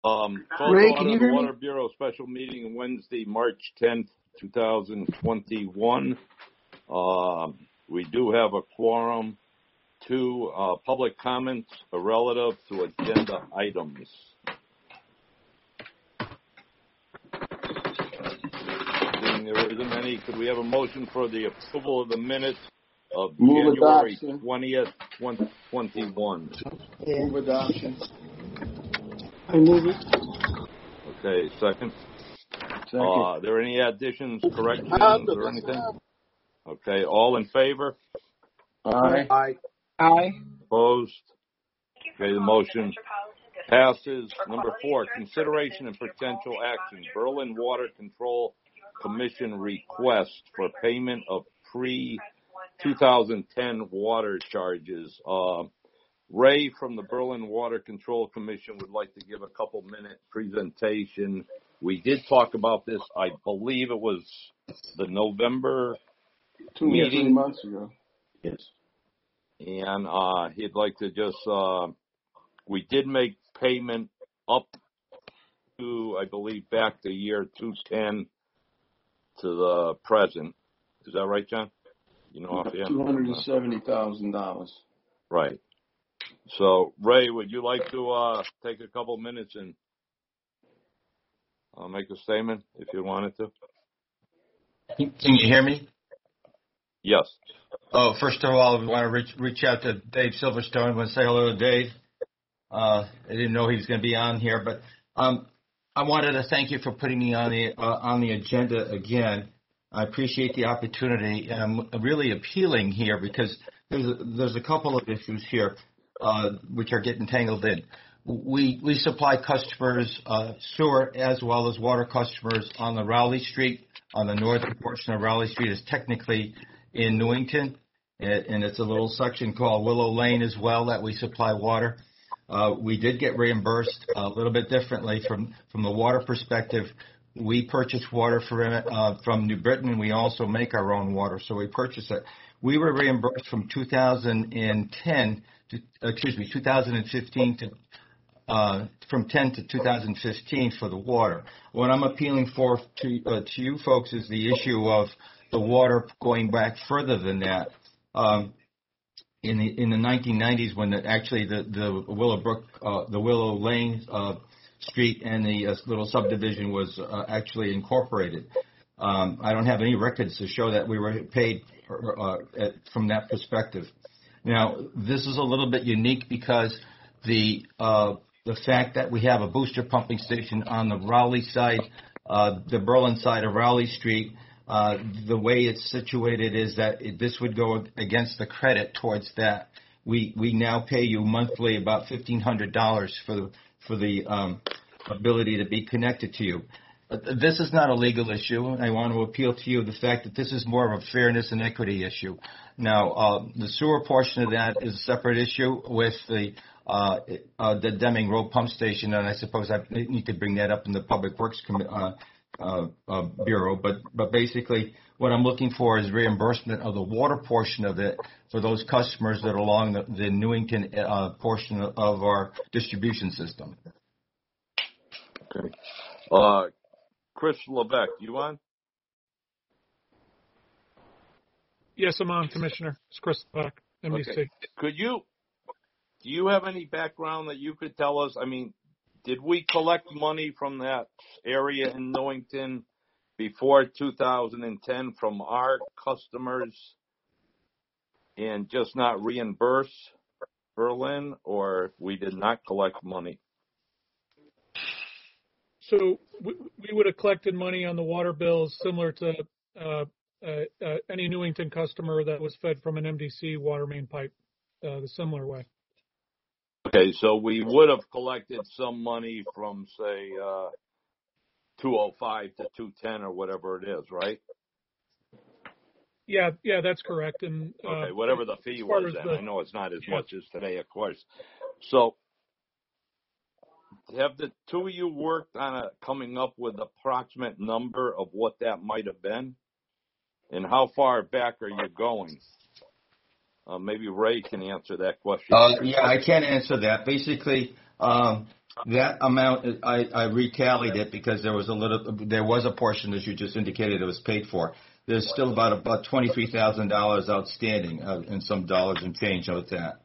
Call to Ray, can order you the hear me? Water Bureau special meeting Wednesday, March 10th, 2021. We do have a quorum. 2 public comments relative to agenda items. Seeing there isn't any, could we have a motion for the approval of the minutes of January 20th, 2021? Move adoption. I move it. Okay, second. Are there any additions, corrections, or anything? Okay, all in favor? Aye. Aye. Aye. Opposed? Okay, the motion passes. Number 4, consideration and potential action. Berlin Water Control Commission request for payment of pre-2010 water charges. Ray from the Berlin Water Control Commission would like to give a couple-minute presentation. We did talk about this, I believe it was the November 2 or 3 months ago. Yes. And he'd like to just, we did make payment up to, I believe, back to year 2010 to the present. Is that right, John? You know, $270,000. Right. So, Ray, would you like to take a couple minutes and make a statement if you wanted to? Can you hear me? Yes. Oh, first of all, I want to reach out to Dave Silverstone. I want to say hello to Dave. I didn't know he was going to be on here, but I wanted to thank you for putting me on the agenda again. I appreciate the opportunity, and I'm really appealing here because there's a couple of issues here which are getting tangled in. We supply customers sewer as well as water customers on the Rowley Street. On the northern portion of Rowley Street is technically in Newington, and it's a little section called Willow Lane as well that we supply water. We did get reimbursed a little bit differently from the water perspective. We purchase water from New Britain, and we also make our own water, so we purchase it. We were reimbursed from 2015 to from 10 to 2015 for the water. What I'm appealing for to you folks is the issue of the water going back further than that. In the 1990s, when the Willow Lane Street and the little subdivision was actually incorporated. I don't have any records to show that we were paid from that perspective. Now, this is a little bit unique because the fact that we have a booster pumping station on the Rowley side, the Berlin side of Rowley Street, the way it's situated is that this would go against the credit towards that. We now pay you monthly about $1,500 for the ability to be connected to you. This is not a legal issue. I want to appeal to you the fact that this is more of a fairness and equity issue. Now, the sewer portion of that is a separate issue with the Deming Road Pump Station, and I suppose I need to bring that up in the Public Works Bureau. But basically, what I'm looking for is reimbursement of the water portion of it for those customers that are along the Newington portion of our distribution system. Okay. Chris Levesque, you on? Yes, I'm on, Commissioner. It's Chris Levesque, NBC. Okay. Do you have any background that you could tell us? I mean, did we collect money from that area in Newington before 2010 from our customers and just not reimburse Berlin, or we did not collect money? So we would have collected money on the water bills similar to any Newington customer that was fed from an MDC water main pipe, the similar way. Okay, so we would have collected some money from, say, 205 to 210 or whatever it is, right? Yeah, that's correct. And okay, whatever the fee was then. I know it's not as much as today, of course. So have the two of you worked on coming up with an approximate number of what that might have been? And how far back are you going? Maybe Ray can answer that question. Yeah, I can answer that. Basically, That amount, I retallied it because there was a portion, as you just indicated, that was paid for. There's still about $23,000 outstanding, and some dollars and change with that.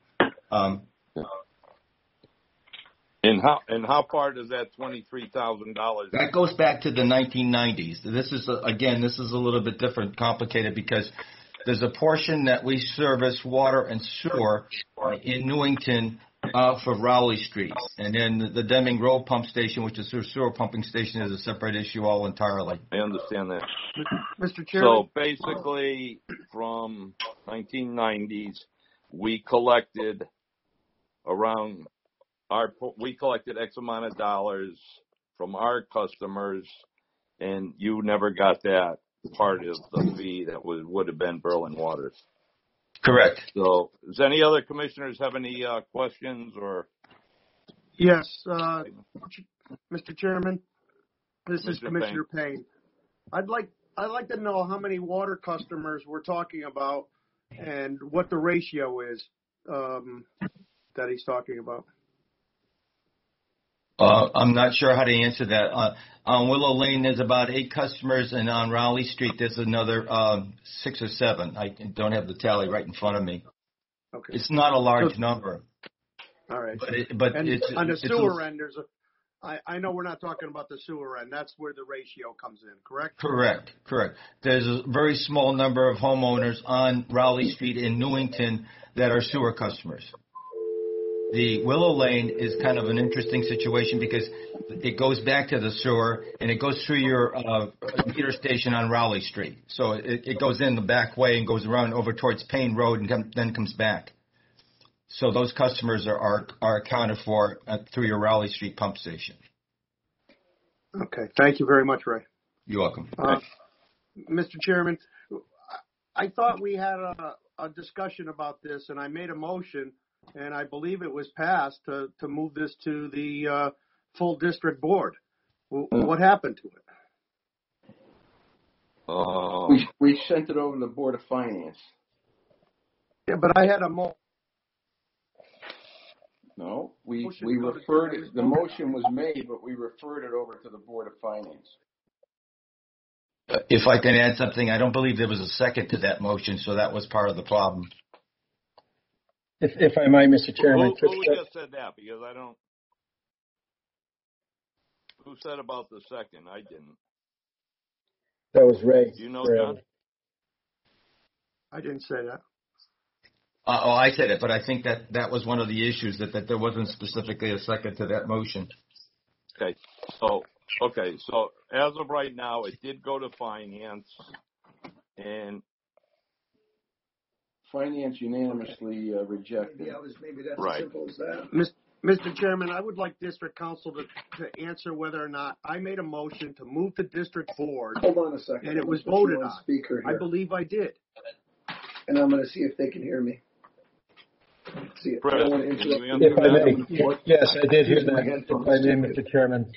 And how far does that $23,000? That goes back to the 1990s. This is a little bit different, complicated, because there's a portion that we service water and sewer in Newington off of Rowley Street, and then the Deming Road pump station, which is a sewer pumping station, is a separate issue all entirely. I understand that. Mr. Chairman. So basically, from 1990s, we collected X amount of dollars from our customers, and you never got that part of the fee that would have been Berlin Waters. Correct. So, does any other commissioners have any questions or? Yes, Mr. Chairman, this is Commissioner Payne. I'd like to know how many water customers we're talking about and what the ratio is that he's talking about. I'm not sure how to answer that. On Willow Lane, there's about 8 customers, and on Rowley Street, there's another 6 or 7. I don't have the tally right in front of me. Okay. It's not a large number. All right. But and it's on the sewer end, I know we're not talking about the sewer end. That's where the ratio comes in, correct? Correct. There's a very small number of homeowners on Rowley Street in Newington that are sewer customers. The Willow Lane is kind of an interesting situation because it goes back to the sewer and it goes through your meter station on Rowley Street. So it goes in the back way and goes around over towards Payne Road and then comes back. So those customers are accounted for through your Rowley Street pump station. Okay. Thank you very much, Ray. You're welcome. Mr. Chairman, I thought we had a discussion about this, and I made a motion. And I believe it was passed to move this to the full district board. What happened to it? We sent it over to the Board of Finance. Yeah, but I had a motion. No, we referred it. The motion was made, but we referred it over to the Board of Finance. If I can add something, I don't believe there was a second to that motion, so that was part of the problem. If I might, Mr. Chairman. Who just said that? Because I don't. Who said about the second? I didn't. That was Ray. Do you know, John? I didn't say that. I said it, but I think that was one of the issues, that there wasn't specifically a second to that motion. Okay. So as of right now, it did go to finance, and Finance unanimously rejected. Yeah, maybe that's right. As simple as that. Mr. Chairman, I would like District Council to answer whether or not I made a motion to move the district board. Hold on a second. And it was voted on. Speaker here. I believe I did. And I'm going to see if they can hear me. See if I want to interrupt. If I may, yes, I did hear that. If I may, Mr. Chairman.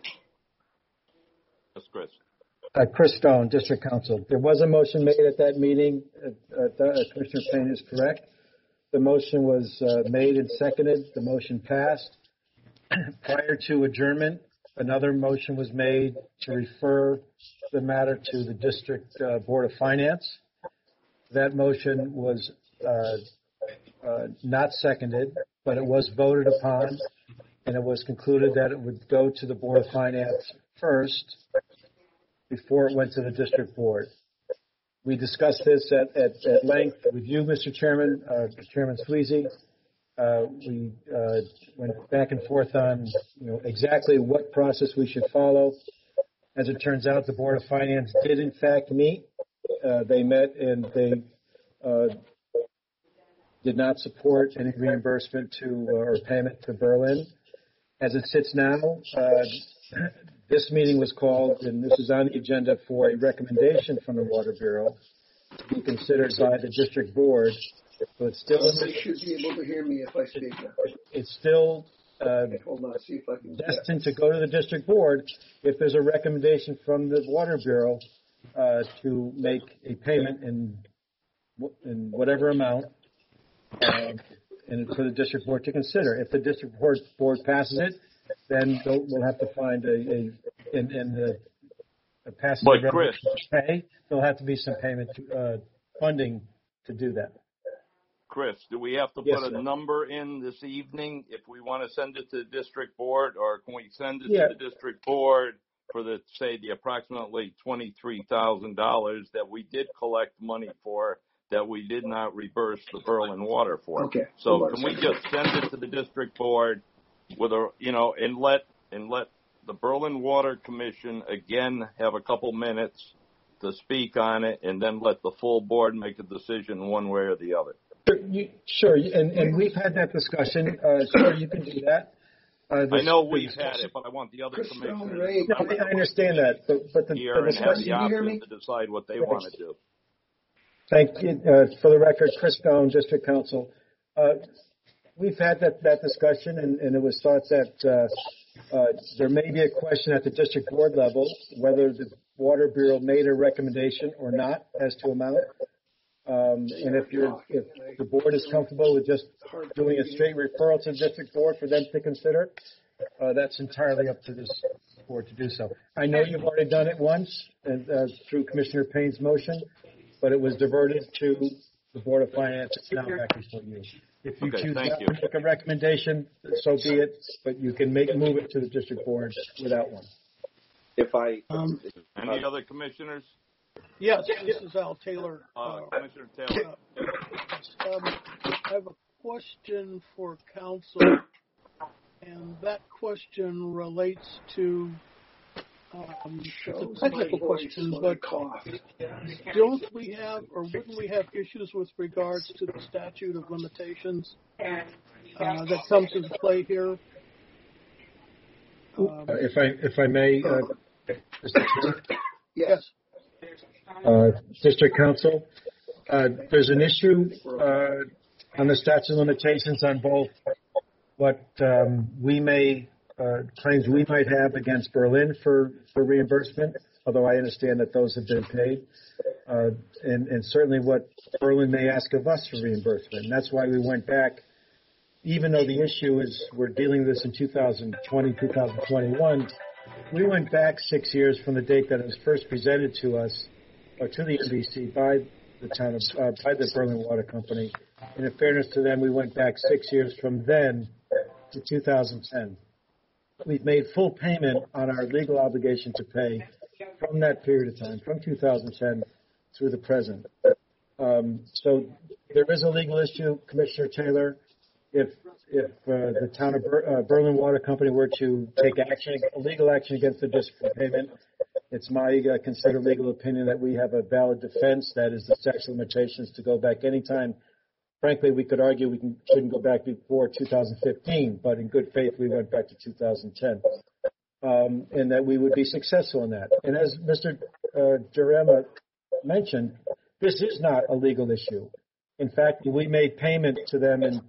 That's Chris. Chris Stone, District Council. There was a motion made at that meeting. Commissioner Payne is correct. The motion was made and seconded. The motion passed. Prior to adjournment, another motion was made to refer the matter to the District Board of Finance. That motion was not seconded, but it was voted upon, and it was concluded that it would go to the Board of Finance first before it went to the District Board. We discussed this at length with you, Mr. Chairman, Chairman Sweezy. We went back and forth on exactly what process we should follow. As it turns out, the Board of Finance did in fact meet. They met and they did not support any reimbursement or payment to Berlin. As it sits now, this meeting was called, and this is on the agenda for a recommendation from the Water Bureau to be considered by the District Board. So it's still. They should be able to hear me if I speak now. It's still hold on, see if I can. Destined to go to the District Board if there's a recommendation from the Water Bureau to make a payment in whatever amount, and for the District Board to consider. If the District Board passes it, then we'll have to find in the passage But Chris, to pay. There'll have to be some payment funding to do that. Chris, do we have to put a number in this evening if we want to send it to the district board, or can we send it to the district board for the approximately $23,000 that we did collect money for that we did not reimburse the Berlin Water for? Okay. So can we just send it to the district board with and let the Berlin Water Commission again have a couple minutes to speak on it, and then let the full board make a decision one way or the other? Sure, and we've had that discussion. Sure, you can do that. I know we've had it, but I want the other commissioners I understand that, but the discussion, the option to decide what they want to do. Thank you. For the record, Chris Stone, District Counsel. We've had that discussion, and it was thought that there may be a question at the district board level whether the Water Bureau made a recommendation or not as to amount. And if the board is comfortable with just doing a straight referral to the district board for them to consider, that's entirely up to this board to do so. I know you've already done it once through Commissioner Payne's motion, but it was diverted to the Board of Finance. It's now back before you. If you choose not to make a recommendation, so be it, but you can move it to the district board without one. Any other commissioners? Yes, this is Al Taylor. Commissioner Taylor. I have a question for council, and that question relates to it's a technical question, but don't we have, or wouldn't we have issues with regards to the statute of limitations that comes into play here? If I may, Mr. Chair? Yes. District Counsel, there's an issue on the statute of limitations on both what claims we might have against Berlin for reimbursement, although I understand that those have been paid, and certainly what Berlin may ask of us for reimbursement. And that's why we went back, even though the issue is we're dealing with this in 2020, 2021, we went back 6 years from the date that it was first presented to us, or to the NBC by the Berlin Water Company. And in fairness to them, we went back 6 years from then to 2010. We've made full payment on our legal obligation to pay from that period of time, from 2010 through the present. So there is a legal issue, Commissioner Taylor. If the town of Berlin Water Company were to take legal action against the district for payment, it's my considered legal opinion that we have a valid defense, that is the statute of limitations, to go back anytime. Frankly, we could argue we shouldn't go back before 2015, but in good faith, we went back to 2010, and that we would be successful in that. And as Mr. Jarema mentioned, this is not a legal issue. In fact, we made payment to them in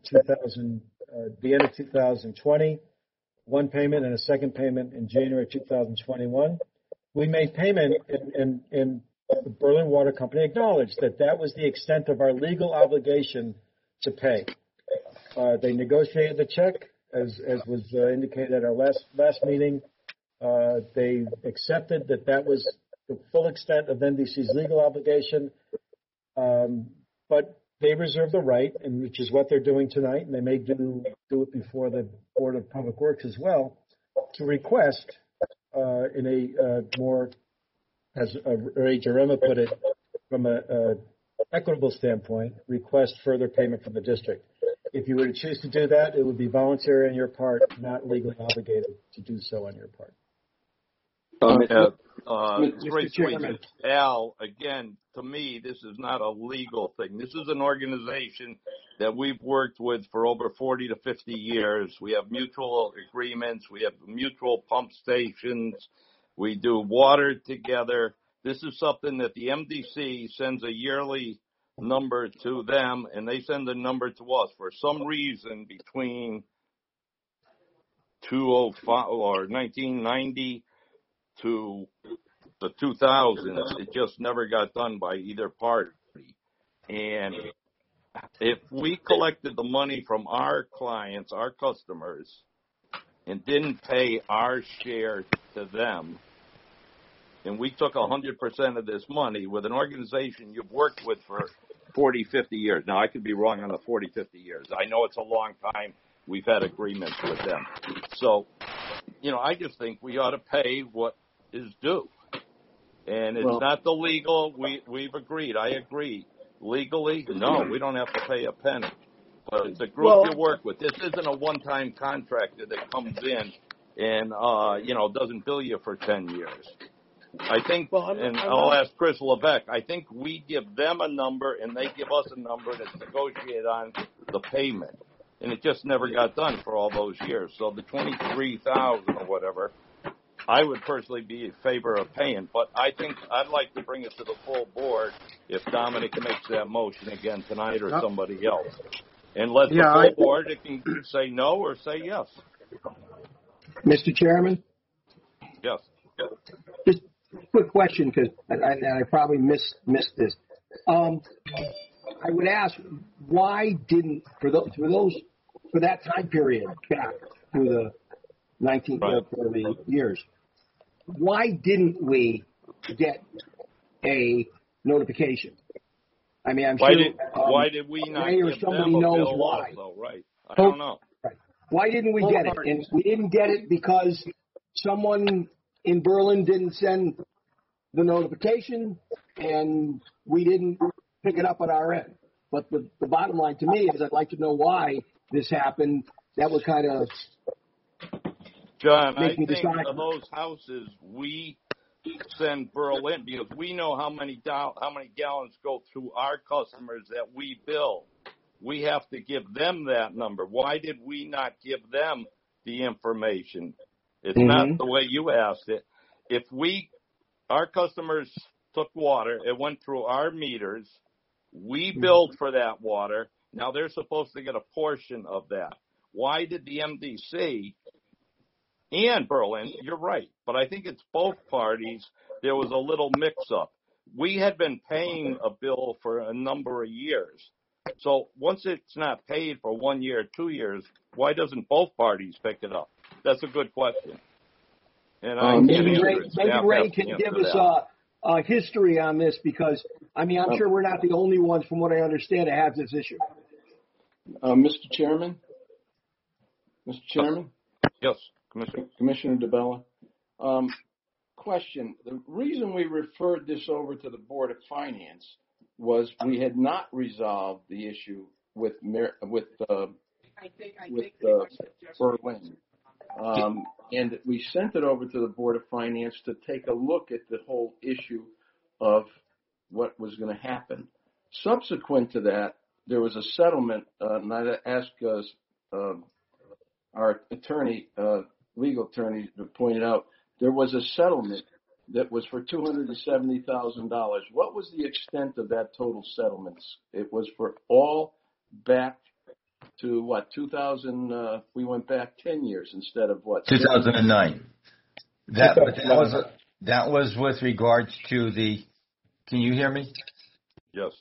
the end of 2020, one payment and a second payment in January 2021. We made payment, and the Berlin Water Company acknowledged that was the extent of our legal obligation to pay. They negotiated the check, as was indicated at our last meeting. They accepted that was the full extent of NBC's legal obligation, but they reserve the right, and which is what they're doing tonight, and they may do it before the Board of Public Works as well, to request in a more, as Ray Jarema put it, from a equitable standpoint, request further payment from the district. If you were to choose to do that, it would be voluntary on your part, not legally obligated to do so on your part. Al, again, to me, this is not a legal thing. This is an organization that we've worked with for over 40 to 50 years. We have mutual agreements. We have mutual pump stations. We do water together. This is something that the MDC sends a yearly number to them, and they send a number to us. For some reason, between 1990 to the 2000s, it just never got done by either party. And if we collected the money from our clients, our customers, and didn't pay our share to them, and we took 100% of this money with an organization you've worked with for 40, 50 years. Now, I could be wrong on the 40, 50 years. I know it's a long time. We've had agreements with them. So, I just think we ought to pay what is due. And it's not the legal. We've agreed. I agree. Legally, no, we don't have to pay a penny. But it's a group you work with. This isn't a one-time contractor that comes in and, doesn't bill you for 10 years. I think, I'll ask Chris Levesque, I think we give them a number and they give us a number and it's negotiated on the payment. And it just never got done for all those years. So the $23,000 or whatever, I would personally be in favor of paying. But I think I'd like to bring it to the full board if Dominic makes that motion again tonight or somebody else. And let the full board, it can say no or say yes. Mr. Chairman? Yes. Just a quick question, because I probably missed this. I would ask, why didn't, for that time period back through the 1930 years, why didn't we get a notification? I mean, I'm why sure. Why did we not give somebody them a knows bill why. Also, right? I don't know. Right. Why didn't we get it? And we didn't get it because someone in Berlin didn't send the notification, and we didn't pick it up on our end. But the bottom line to me is I'd like to know why this happened. That would kind of John, make me I think decide. of those houses we send Berlin because we know how many gallons go through our customers that we bill. We have to give them that number. Why did we not give them the information? It's not the way you asked it. If our customers took water, it went through our meters, we billed for that water. Now they're supposed to get a portion of that. Why did the MDC and Berlin, you're right, but I think it's both parties, there was a little mix-up. We had been paying a bill for a number of years. So once it's not paid for 1 year, 2 years, why doesn't both parties pick it up? That's a good question. And maybe Ray can give us a history on this because, I mean, I'm sure we're not the only ones, from what I understand, to have this issue. Mr. Chairman? Yes, Commissioner DeBella. Question. The reason we referred this over to the Board of Finance was we had not resolved the issue with Berlin. And we sent it over to the Board of Finance to take a look at the whole issue of what was going to happen. Subsequent to that, there was a settlement, and I asked our attorney, legal attorney, to point it out. There was a settlement that was for $270,000. What was the extent of that total settlement? It was for all back to 2000, we went back 10 years instead of 2009. That was with regards to can you hear me? Yes.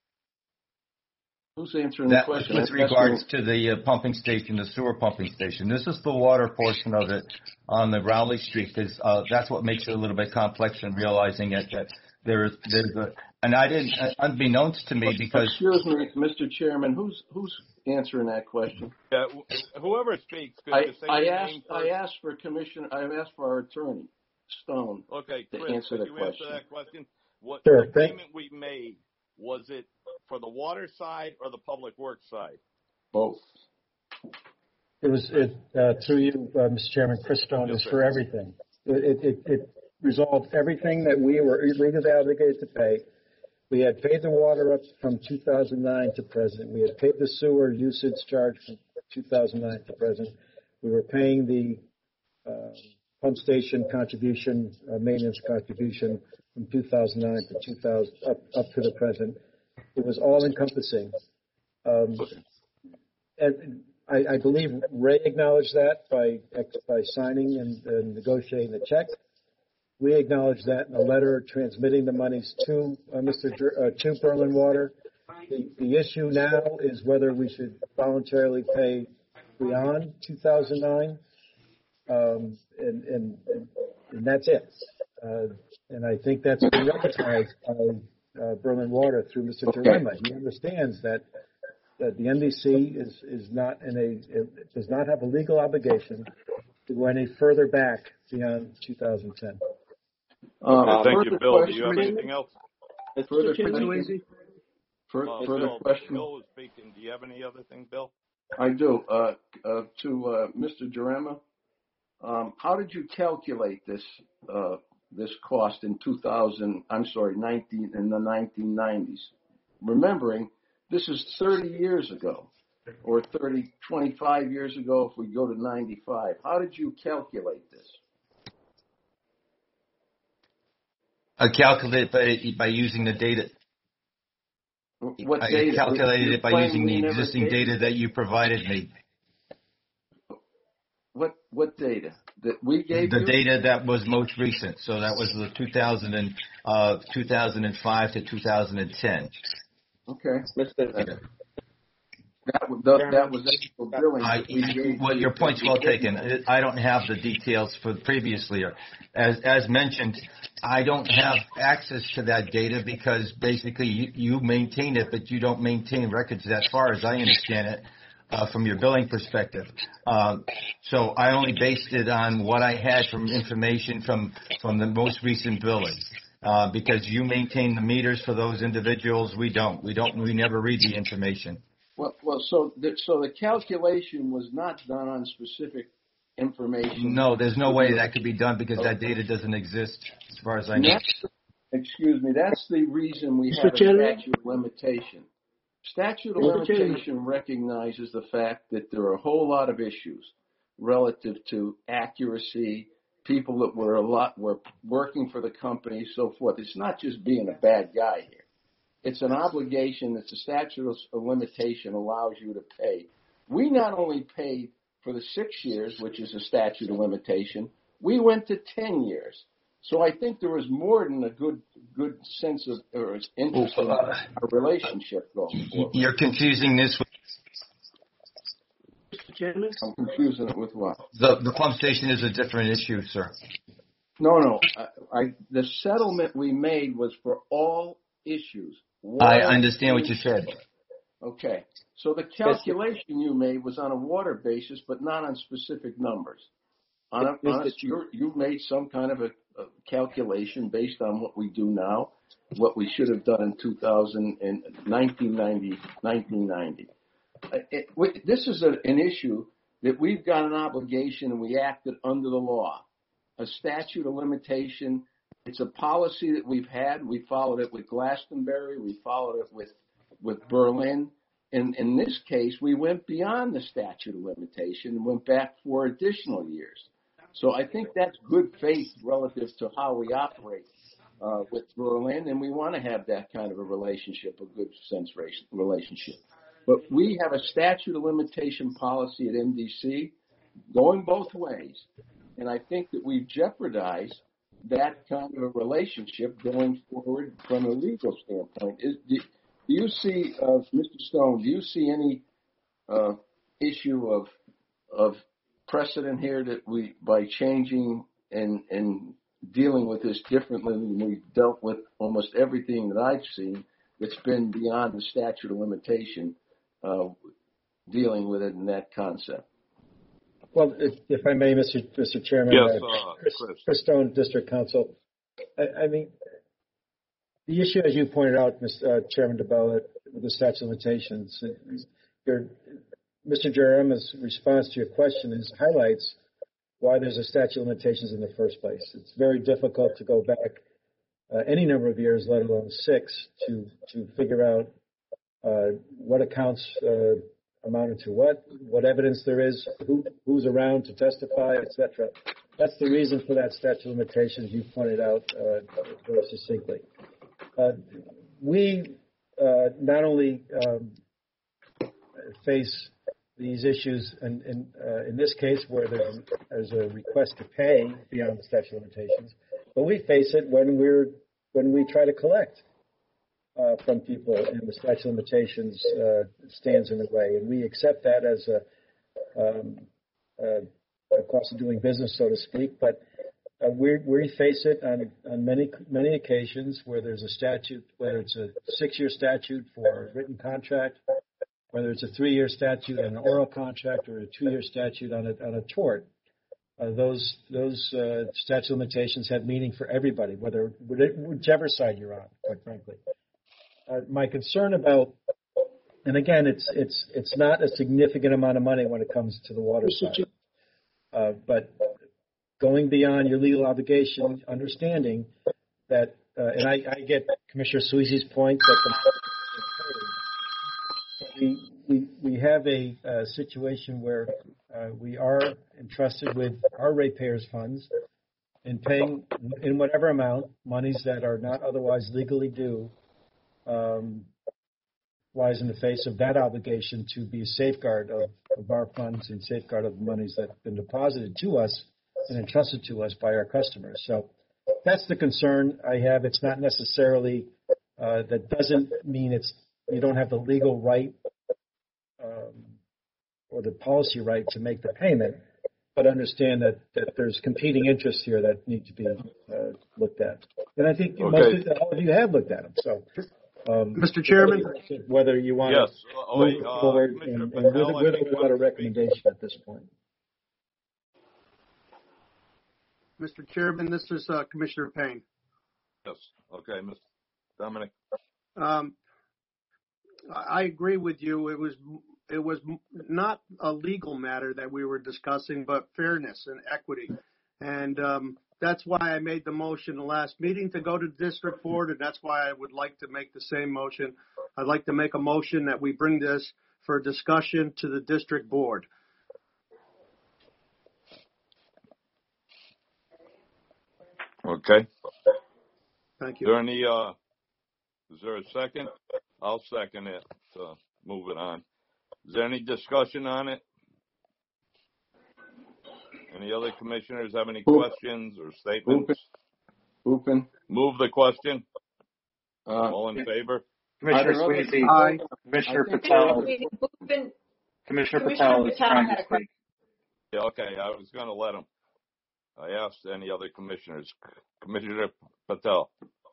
Who's answering the question? With regards to the pumping station, the sewer pumping station. This is the water portion of it on the Rowley Street. Because that's what makes it a little bit complex in realizing it, that there's and I didn't, unbeknownst to me, because. Excuse me, Mr. Chairman, who's answering that question? Whoever speaks. I asked for our attorney, Stone, okay, Chris, to answer the question. Answer that question? Sure. The payment we made, was it for the water side or the public works side? Both. It was through you, Mr. Chairman. Chris Stone is for everything. It resolved everything that we were legally obligated to pay. We had paid the water up from 2009 to present. We had paid the sewer usage charge from 2009 to present. We were paying the pump station contribution, maintenance contribution from 2009 to 2000 up to the present. It was all encompassing. And I believe Ray acknowledged that by signing and negotiating the check. We acknowledged that in a letter transmitting the monies to to Berlin Water. The issue now is whether we should voluntarily pay beyond 2009. and that's it. And I think that's been recognized by Berlin Water through Mr. Jarema. He understands that the MDC does not have a legal obligation to go any further back beyond 2010. Thank you, Bill. Do you have anything else? Further question? Bill was speaking. Do you have any other thing, Bill? I do. To Mr. Jarema, how did you calculate this cost in in the 1990s? Remembering this is 30 years ago, or 25 years ago if we go to 95. How did you calculate this? I calculate it by using the data. What data? I calculated it by using the existing data that you provided me. What data that we gave you? The data that was most recent. So that was the 2005 to 2010. Okay. That was actual billing. Well, your point's well taken. I don't have the details for previously. As mentioned, I don't have access to that data because basically you maintain it, but you don't maintain records as far as I understand it from your billing perspective. So I only based it on what I had from information from the most recent billing. Because you maintain the meters for those individuals, we don't. We never read the information. Well, so the calculation was not done on specific information. No, there's no way that could be done because that data doesn't exist as far as I know. Excuse me. That's the reason we have a statute of limitation. Statute of limitation recognizes the fact that there are a whole lot of issues relative to accuracy, people that were working for the company, so forth. It's not just being a bad guy here. It's an obligation that the statute of limitation allows you to pay. We not only paid for the 6 years, which is a statute of limitation, we went to 10 years. So I think there was more than a good sense of or interest in our relationship going forward. You're confusing this with... Mr. Chairman? I'm confusing it with what? The pump station is a different issue, sir. No. The settlement we made was for all issues. I understand what you said. Okay. So the calculation you made was on a water basis, but not on specific numbers. You made some kind of a calculation based on what we do now, what we should have done in 1990. This is an issue that we've got an obligation and we acted under the law. A statute of limitation. It's a policy that we've had. We followed it with Glastonbury. We followed it with Berlin. And in this case, we went beyond the statute of limitation and went back 4 additional years. So I think that's good faith relative to how we operate with Berlin, and we want to have that kind of a relationship, a good sense relationship. But we have a statute of limitation policy at MDC going both ways, and I think that we've jeopardized that kind of a relationship going forward from a legal standpoint. Do you see, Mr. Stone, do you see any issue of precedent here that we, by changing and dealing with this differently than we've dealt with almost everything that I've seen that's been beyond the statute of limitation, dealing with it in that concept? Well, if I may, Mr. Chairman, yes, Chris Stone, District Counsel. I mean, the issue, as you pointed out, Chairman DeBella, with the statute of limitations, Mr. Jarema's response to your question highlights why there's a statute of limitations in the first place. It's very difficult to go back any number of years, let alone 6, to figure out what accounts amounted to what evidence there is, who's around to testify, etc. That's the reason for that statute of limitations you pointed out very succinctly. We not only face these issues in this case where there's a request to pay beyond the statute of limitations, but we face it when we try to collect from people, and the statute of limitations stands in the way, and we accept that as cost of doing business, so to speak. But we face it on many occasions where there's a statute, whether it's a 6-year statute for a written contract, whether it's a 3-year statute on an oral contract, or a 2-year statute on a tort. Those statute of limitations have meaning for everybody, whichever side you're on, quite frankly. My concern about, and again, it's not a significant amount of money when it comes to the water side, but going beyond your legal obligation, understanding that, and I get Commissioner Sweezy's point that we have a situation where we are entrusted with our ratepayers' funds and paying in whatever amount monies that are not otherwise legally due, lies in the face of that obligation to be a safeguard of our funds and safeguard of the monies that have been deposited to us and entrusted to us by our customers. So that's the concern I have. It's not necessarily, that doesn't mean you don't have the legal right or the policy right to make the payment, but understand that there's competing interests here that need to be looked at. And I think all of you have looked at them. So, Mr. Chairman, whether you want to move forward and with or without a recommendation at this point. Mr. Chairman, this is Commissioner Payne. Yes. Okay, Mr. Dominic. I agree with you. It was not a legal matter that we were discussing, but fairness and equity. And that's why I made the motion the last meeting to go to District Board, and that's why I would like to make the same motion. I'd like to make a motion that we bring this for discussion to the District Board. Okay. Thank you. Is there a second? I'll second it. So move it on. Is there any discussion on it? Any other commissioners have any questions or statements? Open. Move the question. All in favor? Commissioner Sweezy. Aye. Commissioner Patel. Commissioner Patel is trying to speak. Yeah, okay. I was going to let him. I asked any other commissioners. Commissioner Patel.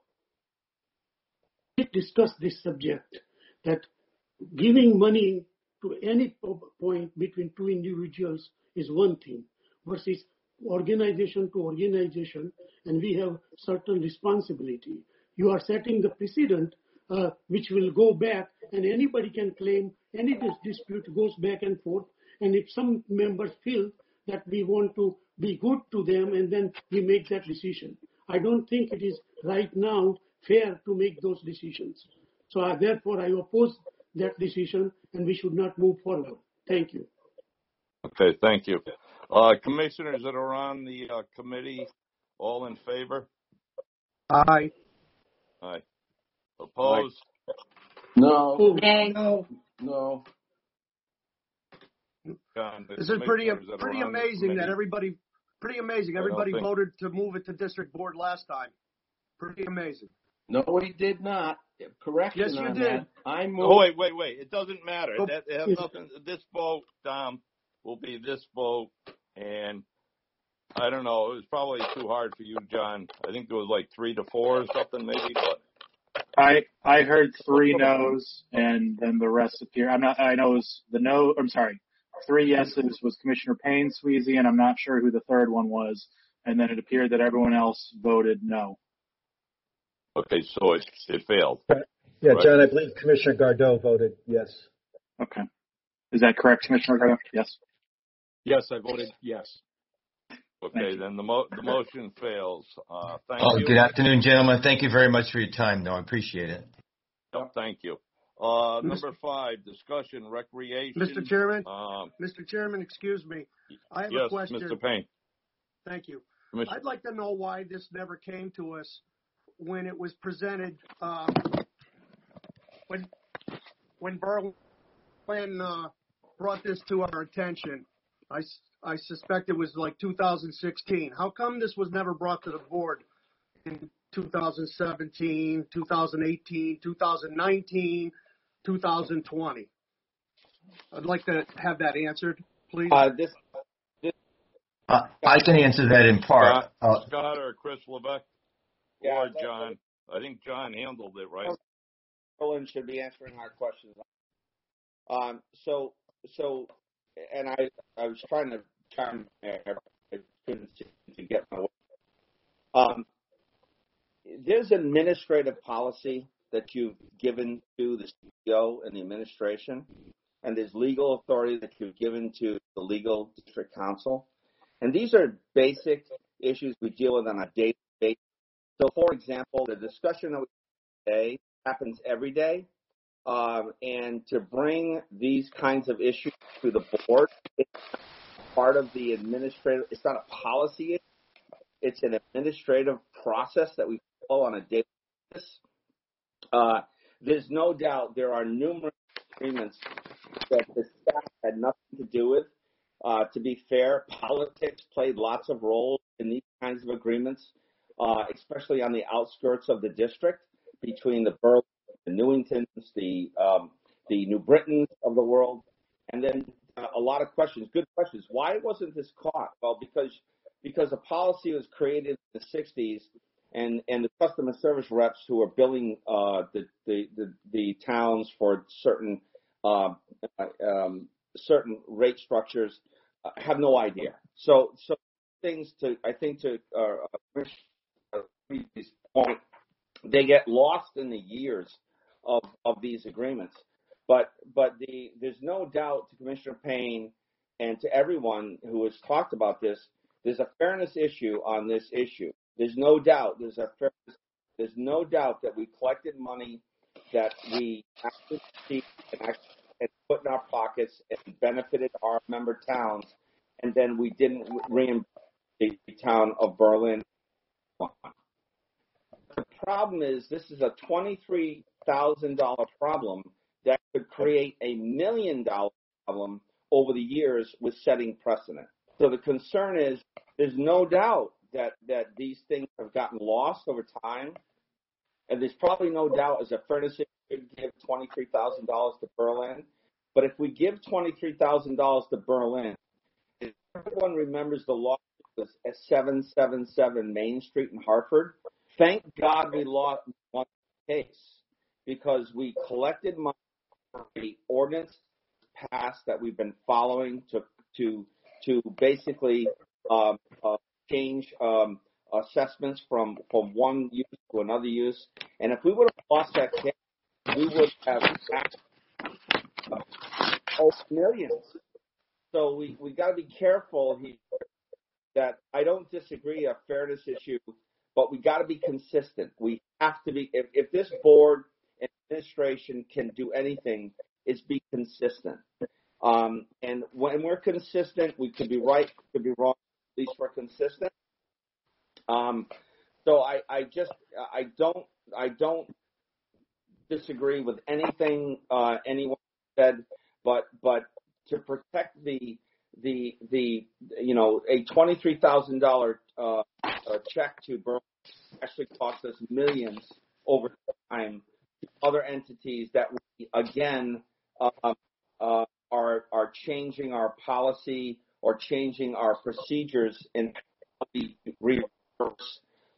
We discussed this subject, that giving money to any point between two individuals is one thing, versus organization to organization, and we have certain responsibility. You are setting the precedent which will go back, and anybody can claim any dispute goes back and forth. And if some members feel that we want to be good to them, and then we make that decision. I don't think it is right now fair to make those decisions. So therefore I oppose that decision, and we should not move forward. Thank you. Okay, thank you. Commissioners that are on the committee, all in favor? Aye. Aye. Opposed? No. No. This is pretty amazing that everybody voted to move it to District Board last time. Pretty amazing. No, we did not. Correction. Yes, you on did. That. I moved. Oh, wait. It doesn't matter. That has nothing. This vote, Dom, will be this vote, and I don't know. It was probably too hard for you, John. I think it was like 3-4 or something, maybe. But I heard 3 no's, and then the rest appear. I know it was the no. I'm sorry. 3 yeses was Commissioner Payne, Sweezy, and I'm not sure who the third one was. And then it appeared that everyone else voted no. Okay, so it failed. Yeah, right. John, I believe Commissioner Gardeau voted yes. Okay. Is that correct, Commissioner Gardeau? Yes. Yes, I voted yes. Okay, then the motion fails. Thank you. Good afternoon, gentlemen. Thank you very much for your time, though. I appreciate it. Thank you. Number 5, discussion, recreation. Mr. Chairman, excuse me. I have a question. Yes, Mr. Payne. Thank you. I'd like to know why this never came to us when it was presented, when Berlin brought this to our attention. I suspect it was like 2016. How come this was never brought to the board in 2017, 2018, 2019, 2020? I'd like to have that answered, please. I can answer that in part. Scott or Chris Levesque or John. I think John handled it, right? Berlin should be answering our questions. And I was trying to chime there. I couldn't seem to get my way. There's administrative policy that you've given to the CEO and the administration, and there's legal authority that you've given to the legal district council. And these are basic issues we deal with on a daily basis. So, for example, the discussion that we have today happens every day. And to bring these kinds of issues to the board, it's part of the administrative, it's not a policy issue, it's an administrative process that we follow on a daily basis. There's no doubt there are numerous agreements that the staff had nothing to do with. To be fair, politics played lots of roles in these kinds of agreements, especially on the outskirts of the district between the Berlin, the Newingtons, the New Britons of the world, and then a lot of questions, good questions. Why wasn't this caught? Well, because a policy was created in the 60s, and the customer service reps who are billing the towns for certain rate structures have no idea. So things to point, they get lost in the years of these agreements. But there's no doubt to Commissioner Payne and to everyone who has talked about this, there's a fairness issue on this issue. There's no doubt there's no doubt that we collected money that we actually received and put in our pockets and benefited our member towns, and then we didn't reimburse the town of Berlin. The problem is this is a $23,000 problem that could create a $1 million problem over the years with setting precedent. So the concern is there's no doubt that these things have gotten lost over time, and there's probably no doubt as a fairness issue to give $23,000 to Berlin. But if we give $23,000 to Berlin, if everyone remembers the lawsuit at 777 Main Street in Hartford, thank God we lost one case because we collected money for the ordinance passed that we've been following to basically change assessments from one use to another use. And if we would have lost that case, we would have millions. So we got to be careful here that I don't disagree a fairness issue, but we got to be consistent. We have to be, if this board and administration can do anything, it's be consistent. And when we're consistent, we could be right, we could be wrong, at least we're consistent. So I don't disagree with anything anyone said, but to protect the a $23,000 check to Berlin actually cost us millions over time to other entities that we again are changing our policy or changing our procedures in how we reimburse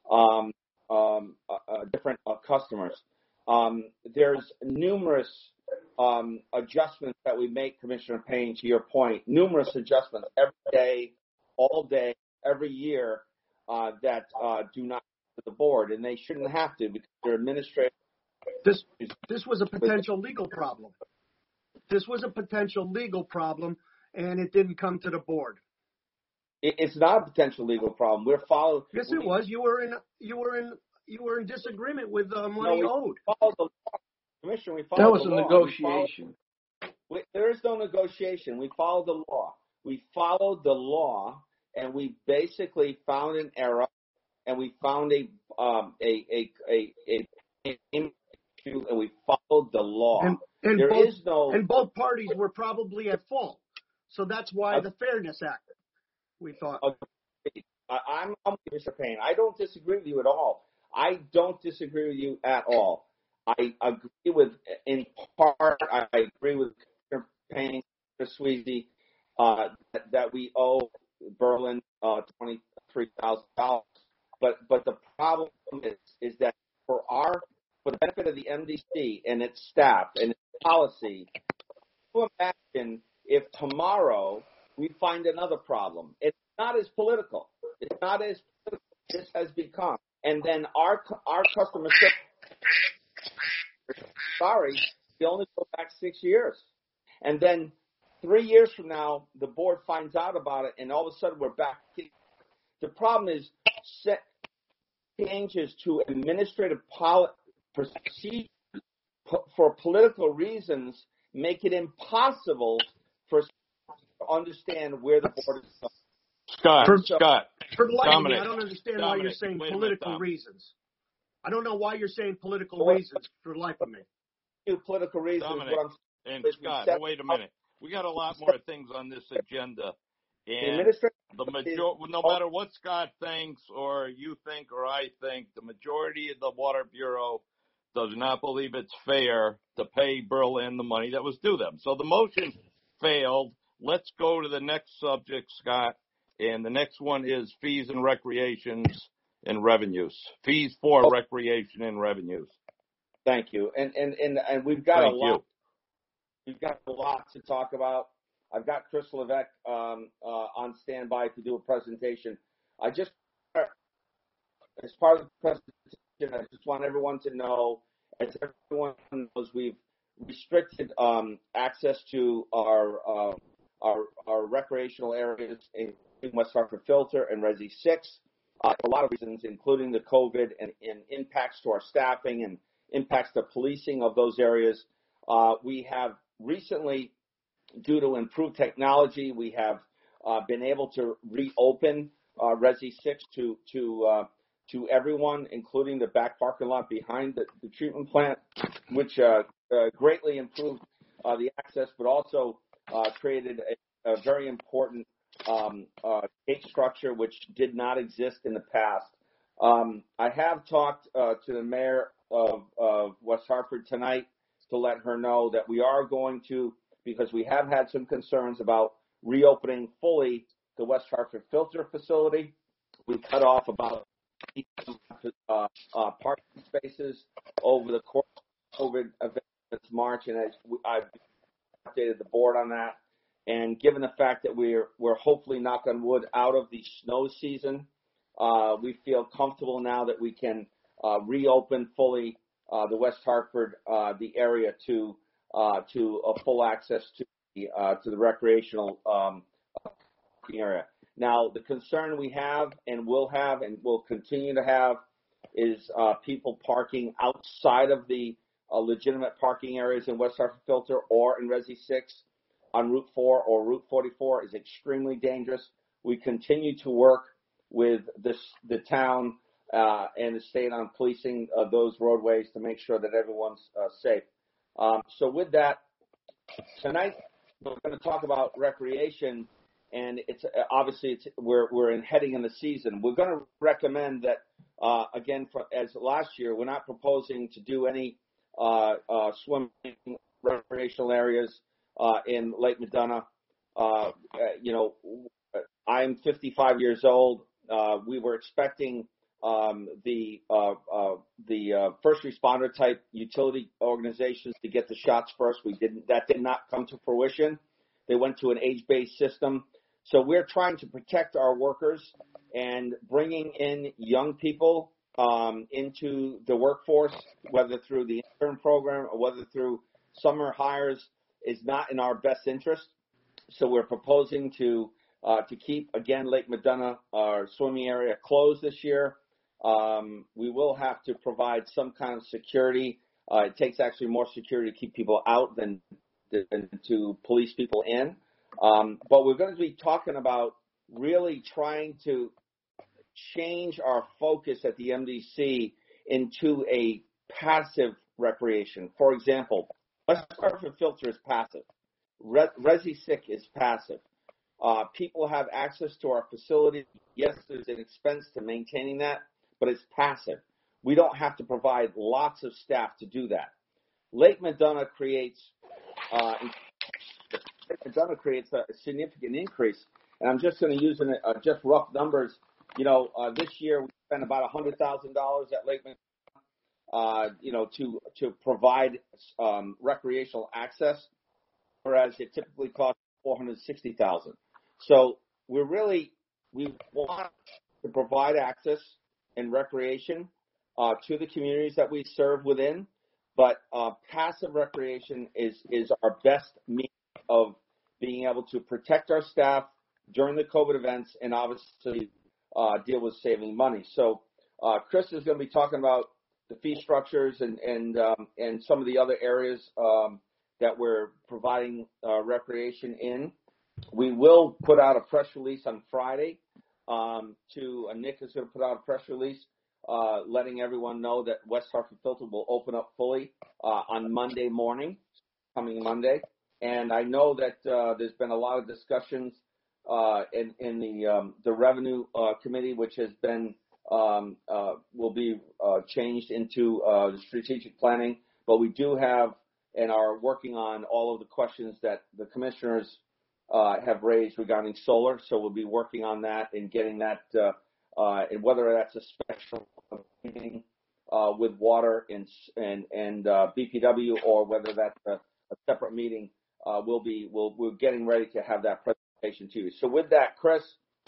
different customers. There's numerous adjustments that we make, Commissioner Payne, to your point, numerous adjustments every day, all day, every year that do not go to the board, and they shouldn't have to because they're administrative. This was a potential legal problem. This was a potential legal problem, and it didn't come to the board. It's not a potential legal problem. We're following. Yes, it was. You were in disagreement with money owed. Followed the law. Commissioner, we followed that was the a law. negotiation. There is no negotiation. We followed the law. We followed the law, and we basically found an error, and we found a issue, and we followed the law. And both parties were probably at fault. So that's why the Fairness Act, we thought. I'm Mr. Payne. I don't disagree with you at all. I don't disagree with you at all. I agree with, in part, I agree with Mr. Payne, Mr. Sweezy, that we owe Berlin $23,000. But the problem is that for the benefit of the MDC and its staff and its policy, you imagine if tomorrow we find another problem. It's not as political. It's not as political as this has become. And then our customer service, sorry, we only go back 6 years. And then 3 years from now, the board finds out about it, and all of a sudden we're back. The problem is changes to administrative procedures for political reasons make it impossible for us to understand where the board is going. Scott, for the life of me, Dominic, I don't understand why Dominic, you're saying wait a minute, political Dom. reasons. I don't know why you're saying political reasons for the life of me. Political reasons. Dominic, What I'm and Scott, wait a minute. We got a lot more things on this agenda. And no matter what Scott thinks or you think or I think, the majority of the Water Bureau does not believe it's fair to pay Berlin the money that was due them. So the motion failed. Let's go to the next subject, Scott. And the next one is fees and recreations and revenues. Fees for recreation and revenues. Thank you. And we've got a lot. We've got a lot to talk about. I've got Chris Levesque on standby to do a presentation. As part of the presentation, I just want everyone to know, as everyone knows, we've restricted access to our recreational areas, including West Hartford Filter and Resi 6. For a lot of reasons, including the COVID and impacts to our staffing and impacts to policing of those areas. We have recently, due to improved technology, we have been able to reopen Resi 6 to everyone, including the back parking lot behind the treatment plant, which greatly improved the access, but also created a very important gate structure which did not exist in the past. I have talked to the mayor of West Hartford tonight to let her know that we are going to, because we have had some concerns about reopening fully the West Hartford Filter facility. We cut off about parking spaces over the course of COVID event since March, and I've updated the board on that. And given the fact that we're hopefully, knock on wood, out of the snow season, we feel comfortable now that we can reopen fully the West Hartford the area to a full access to the recreational area. Now, the concern we have and will continue to have is people parking outside of the legitimate parking areas in West Hartford Filter or in Resi 6 on Route 4 or Route 44 is extremely dangerous. We continue to work with the town and the state on policing those roadways to make sure that everyone's safe. So with that, tonight we're going to talk about recreation, and we're heading in the season. We're going to recommend that again, as last year, we're not proposing to do any swimming recreational areas in Lake Madonna. I'm 55 years old. We were expecting the first responder type utility organizations to get the shots first. We didn't. That did not come to fruition. They went to an age-based system. So we're trying to protect our workers, and bringing in young people into the workforce, whether through the intern program or whether through summer hires, is not in our best interest. So we're proposing to keep, again, Lake Madonna, our swimming area, closed this year. We will have to provide some kind of security. It takes actually more security to keep people out than to police people in. But we're going to be talking about really trying to change our focus at the MDC into a passive recreation. For example, West Hartford Filter is passive. Resi 6 is passive. People have access to our facility. Yes, there's an expense to maintaining that, but it's passive. We don't have to provide lots of staff to do that. Lake Madonna creates a significant increase, And I'm just going to use just rough numbers. This year we spent about $100,000 at Lake McDonough, to provide recreational access, whereas it typically costs $460,000. So we want to provide access and recreation to the communities that we serve within, but passive recreation is our best means of being able to protect our staff during the COVID events and obviously deal with saving money. So Chris is going to be talking about the fee structures and some of the other areas that we're providing recreation in. We will put out a press release on Friday. Nick is going to put out a press release letting everyone know that West Hartford Filter will open up fully on Monday morning, coming Monday. And I know that there's been a lot of discussions in the revenue committee, which has been will be changed into the strategic planning. But we do have and are working on all of the questions that the commissioners have raised regarding solar. So we'll be working on that and getting that, and whether that's a special meeting with water and BPW or whether that's a separate meeting, we're getting ready to have that presentation to you. So with that, Chris,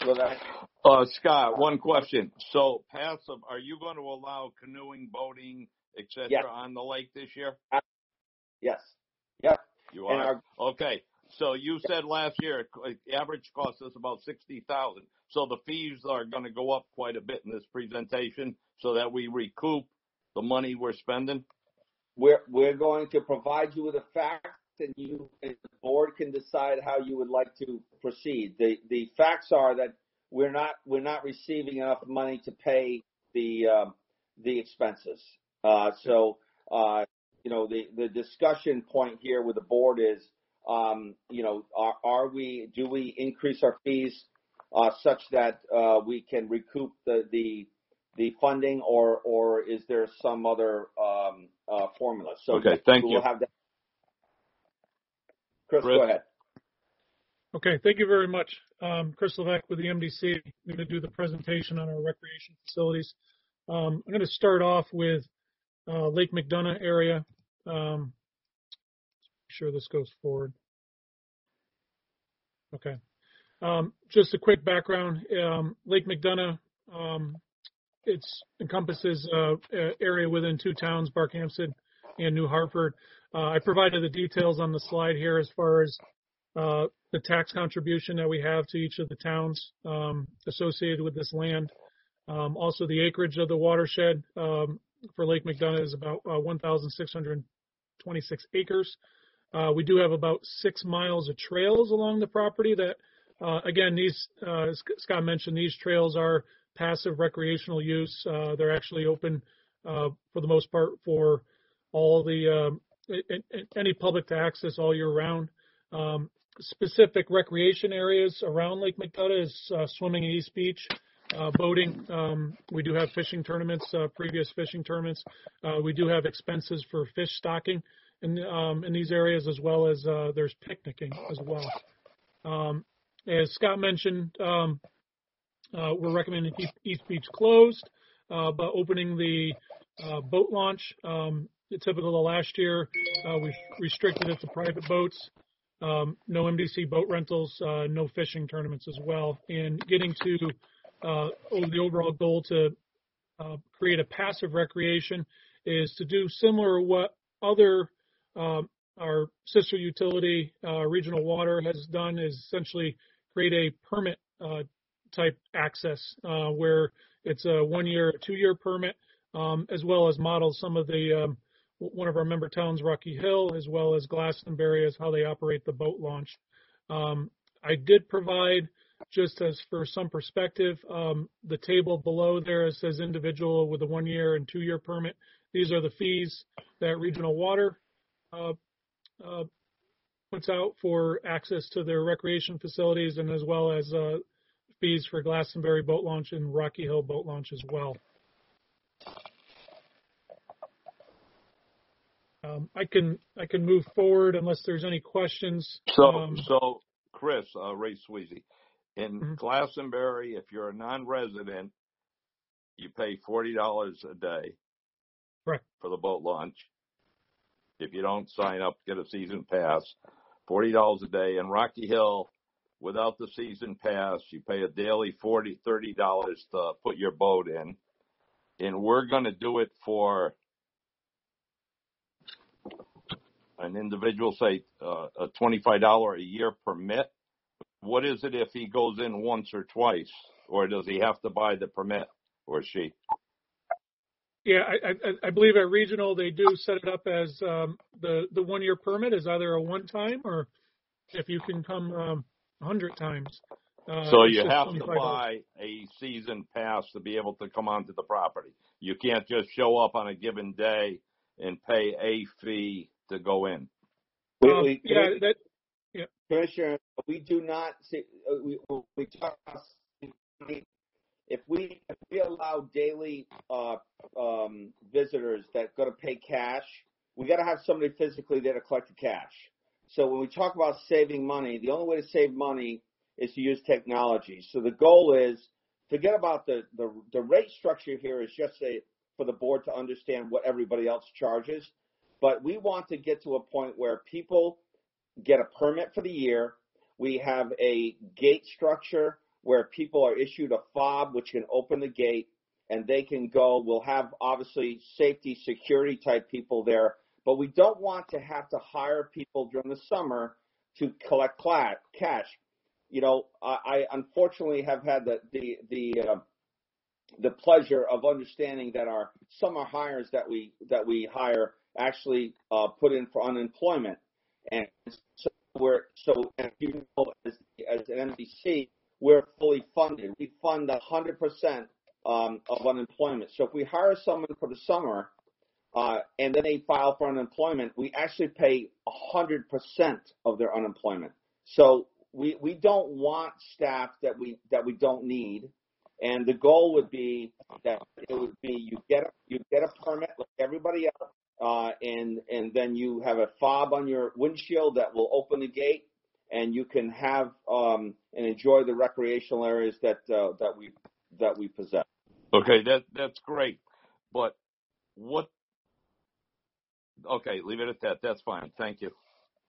Scott, one question. So passive, are you going to allow canoeing, boating, etc. Yes. on the lake this year? Yes. Yep. You are? Okay. So you said last year average cost us about $60,000. So the fees are going to go up quite a bit in this presentation so that we recoup the money we're spending? We're going to provide you with the facts, and you and the board can decide how you would like to proceed. The facts are that we're not receiving enough money to pay the expenses. So the discussion point here with the board is, do we increase our fees such that we can recoup the funding, or is there some other formula? So okay, thank you. We'll have that. Chris, go ahead. Okay, thank you very much. Chris Levesque with the MDC. I'm going to do the presentation on our recreation facilities. I'm going to start off with Lake McDonough area. Make sure this goes forward. Okay. Just a quick background. Lake McDonough, it encompasses area within two towns, Barkhamsted and New Hartford. I provided the details on the slide here as far as the tax contribution that we have to each of the towns associated with this land. Also, the acreage of the watershed for Lake McDonough is about 1,626 acres. We do have about 6 miles of trails along the property that, again, these, as Scott mentioned, these trails are passive recreational use. They're actually open for the most part for all the any public to access all year round. Specific recreation areas around Lake McDonough is swimming in East Beach, boating. We do have fishing tournaments, previous fishing tournaments. We do have expenses for fish stocking in these areas, as well as there's picnicking as well. As Scott mentioned, we're recommending keep East Beach closed, but opening the boat launch. Typical of last year, we restricted it to private boats. No MDC boat rentals, no fishing tournaments as well. And getting to the overall goal to create a passive recreation is to do similar what other our sister utility, Regional Water, has done, is essentially create a permit type access where it's a 1 year, 2 year permit, as well as model some of the one of our member towns, Rocky Hill, as well as Glastonbury, as how they operate the boat launch. I did provide, just as for some perspective, the table below there, it says individual with a 1 year and 2 year permit. These are the fees that Regional Water puts out for access to their recreation facilities, and as well as fees for Glastonbury boat launch and Rocky Hill boat launch as well. I can move forward unless there's any questions. So Chris, Ray Sweezy, In Glastonbury, if you're a non-resident, you pay $40 a day Right. for the boat launch. If you don't sign up, get a season pass, $40 a day. In Rocky Hill, without the season pass, you pay a daily $30 to put your boat in. And we're going to do it for an individual, say, a $25 a year permit. What is it if he goes in once or twice, or does he have to buy the permit, or she? Yeah, I believe at regional they do set it up as the 1 year permit is either a one time or if you can come 100 times. So you have to buy a season pass to be able to come onto the property. You can't just show up on a given day and pay a fee to go in. Commissioner, we do not see. We talk about if we allow daily visitors that go to pay cash, we got to have somebody physically there to collect the cash. So when we talk about saving money, the only way to save money is to use technology. So the goal is forget about the rate structure here is just for the board to understand what everybody else charges. But we want to get to a point where people get a permit for the year. We have a gate structure where people are issued a fob which can open the gate and they can go. We'll have obviously safety, security type people there, but we don't want to have to hire people during the summer to collect cash. You know, I unfortunately have had the pleasure of understanding that our summer hires that we hire actually put in for unemployment, and so as you know, as an NBC, we're fully funded. We fund 100% of unemployment. So if we hire someone for the summer and then they file for unemployment, we actually pay 100% of their unemployment. So we don't want staff that we don't need. And the goal would be that it would be you get a permit like everybody else, and then you have a fob on your windshield that will open the gate, and you can have and enjoy the recreational areas that we possess. Okay, that's great, but what? Okay, leave it at that. That's fine. Thank you,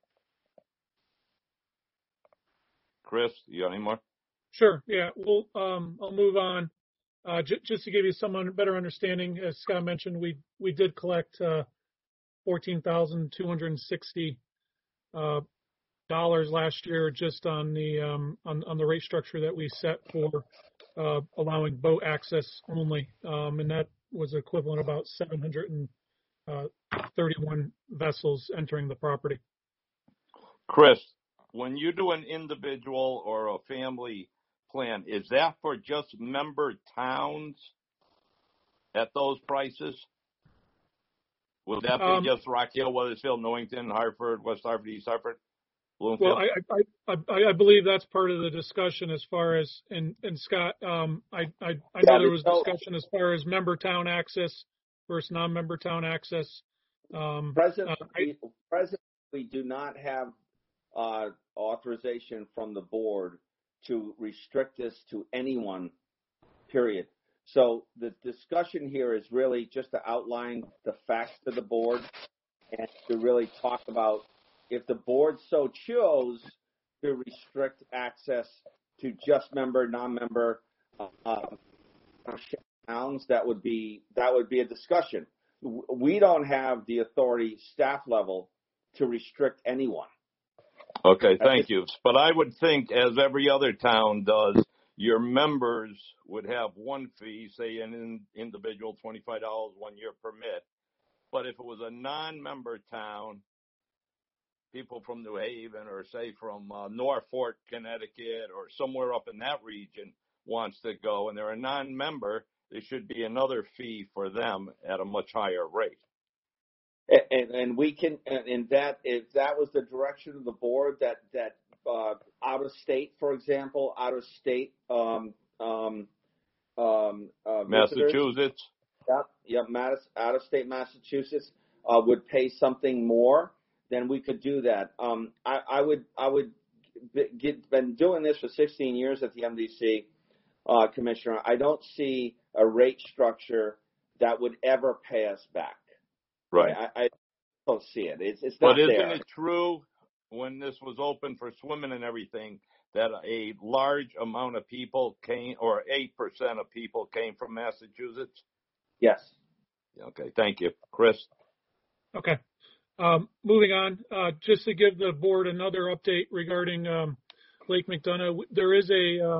Chris. You got any more? Sure. Yeah. Well, I'll move on. Just to give you some better understanding, as Scott mentioned, we did collect $14,260 last year just on the rate structure that we set for allowing boat access only, and that was equivalent about 731 vessels entering the property. Chris, when you do an individual or a family plan, is that for just member towns at those prices? Would that be just Rock Hill, Weathersfield, Newington, Hartford, West Hartford, East Hartford, Bloomfield? Well, I believe that's part of the discussion as far as, and Scott, I know there was discussion as far as member town access versus non-member town access. Presently, we do not have authorization from the board to restrict this to anyone, period. So the discussion here is really just to outline the facts to the board and to really talk about if the board so chose to restrict access to just member, non-member towns, that would be a discussion. We don't have the authority, staff level, to restrict anyone. Okay, thank you. But I would think, as every other town does, your members would have one fee, say an individual $25 1 year permit. But if it was a non-member town, people from New Haven or say from Norfolk, Connecticut, or somewhere up in that region wants to go, and they're a non-member, there should be another fee for them at a much higher rate. And we can, and that if that was the direction of the board, that out of state, for example, out of state Massachusetts, out of state Massachusetts would pay something more, then we could do that. I would been doing this for 16 years at the MDC, Commissioner, I don't see a rate structure that would ever pay us back. Right. I don't see it. It's not there. But isn't it true when this was open for swimming and everything that a large amount of people came, or 8% of people came from Massachusetts? Yes. Okay. Thank you. Chris? Okay. Moving on, just to give the board another update regarding Lake McDonough, there is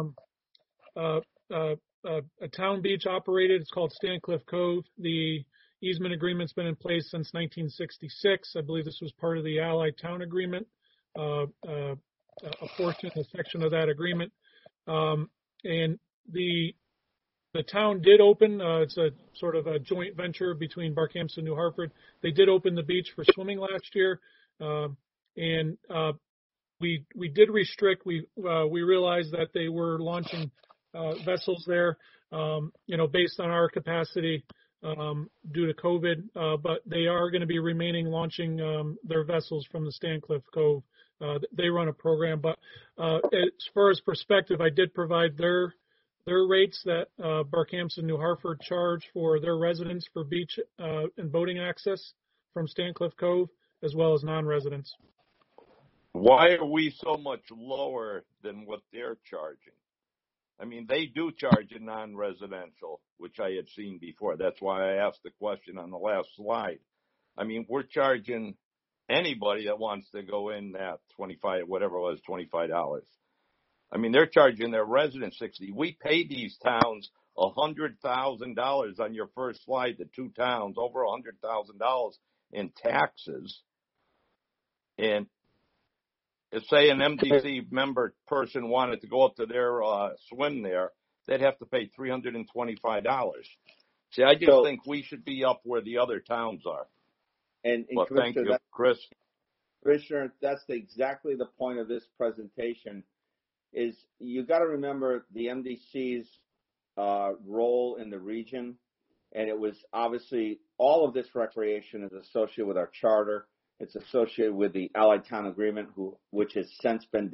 a town beach operated. It's called Stancliff Cove. The easement agreement's been in place since 1966. I believe this was part of the Allied Town Agreement, a portion, a section of that agreement. And the town did open, it's a sort of a joint venture between Barkhamsted and New Hartford. They did open the beach for swimming last year. And we did restrict, we realized that they were launching vessels there, based on our capacity due to COVID, but they are going to be remaining launching their vessels from the Stancliff Cove. They run a program, but as far as perspective, I did provide their rates that Barkhamsted and New Hartford charge for their residents for beach and boating access from Stancliff Cove, as well as non-residents. Why are we so much lower than what they're charging? I mean, they do charge a non-residential, which I had seen before. That's why I asked the question on the last slide. I mean, we're charging anybody that wants to go in that $25, whatever it was, $25. I mean, they're charging their residents $60. We pay these towns $100,000 on your first slide, the two towns, over $100,000 in taxes. And if, say, an MDC member person wanted to go up to their swim there, they'd have to pay $325. See, I just think we should be up where the other towns are. And well, thank you, Chris. Commissioner, that's exactly the point of this presentation. Is you got to remember the MDC's role in the region, and it was obviously all of this recreation is associated with our charter. It's associated with the Allied Town Agreement, which has since been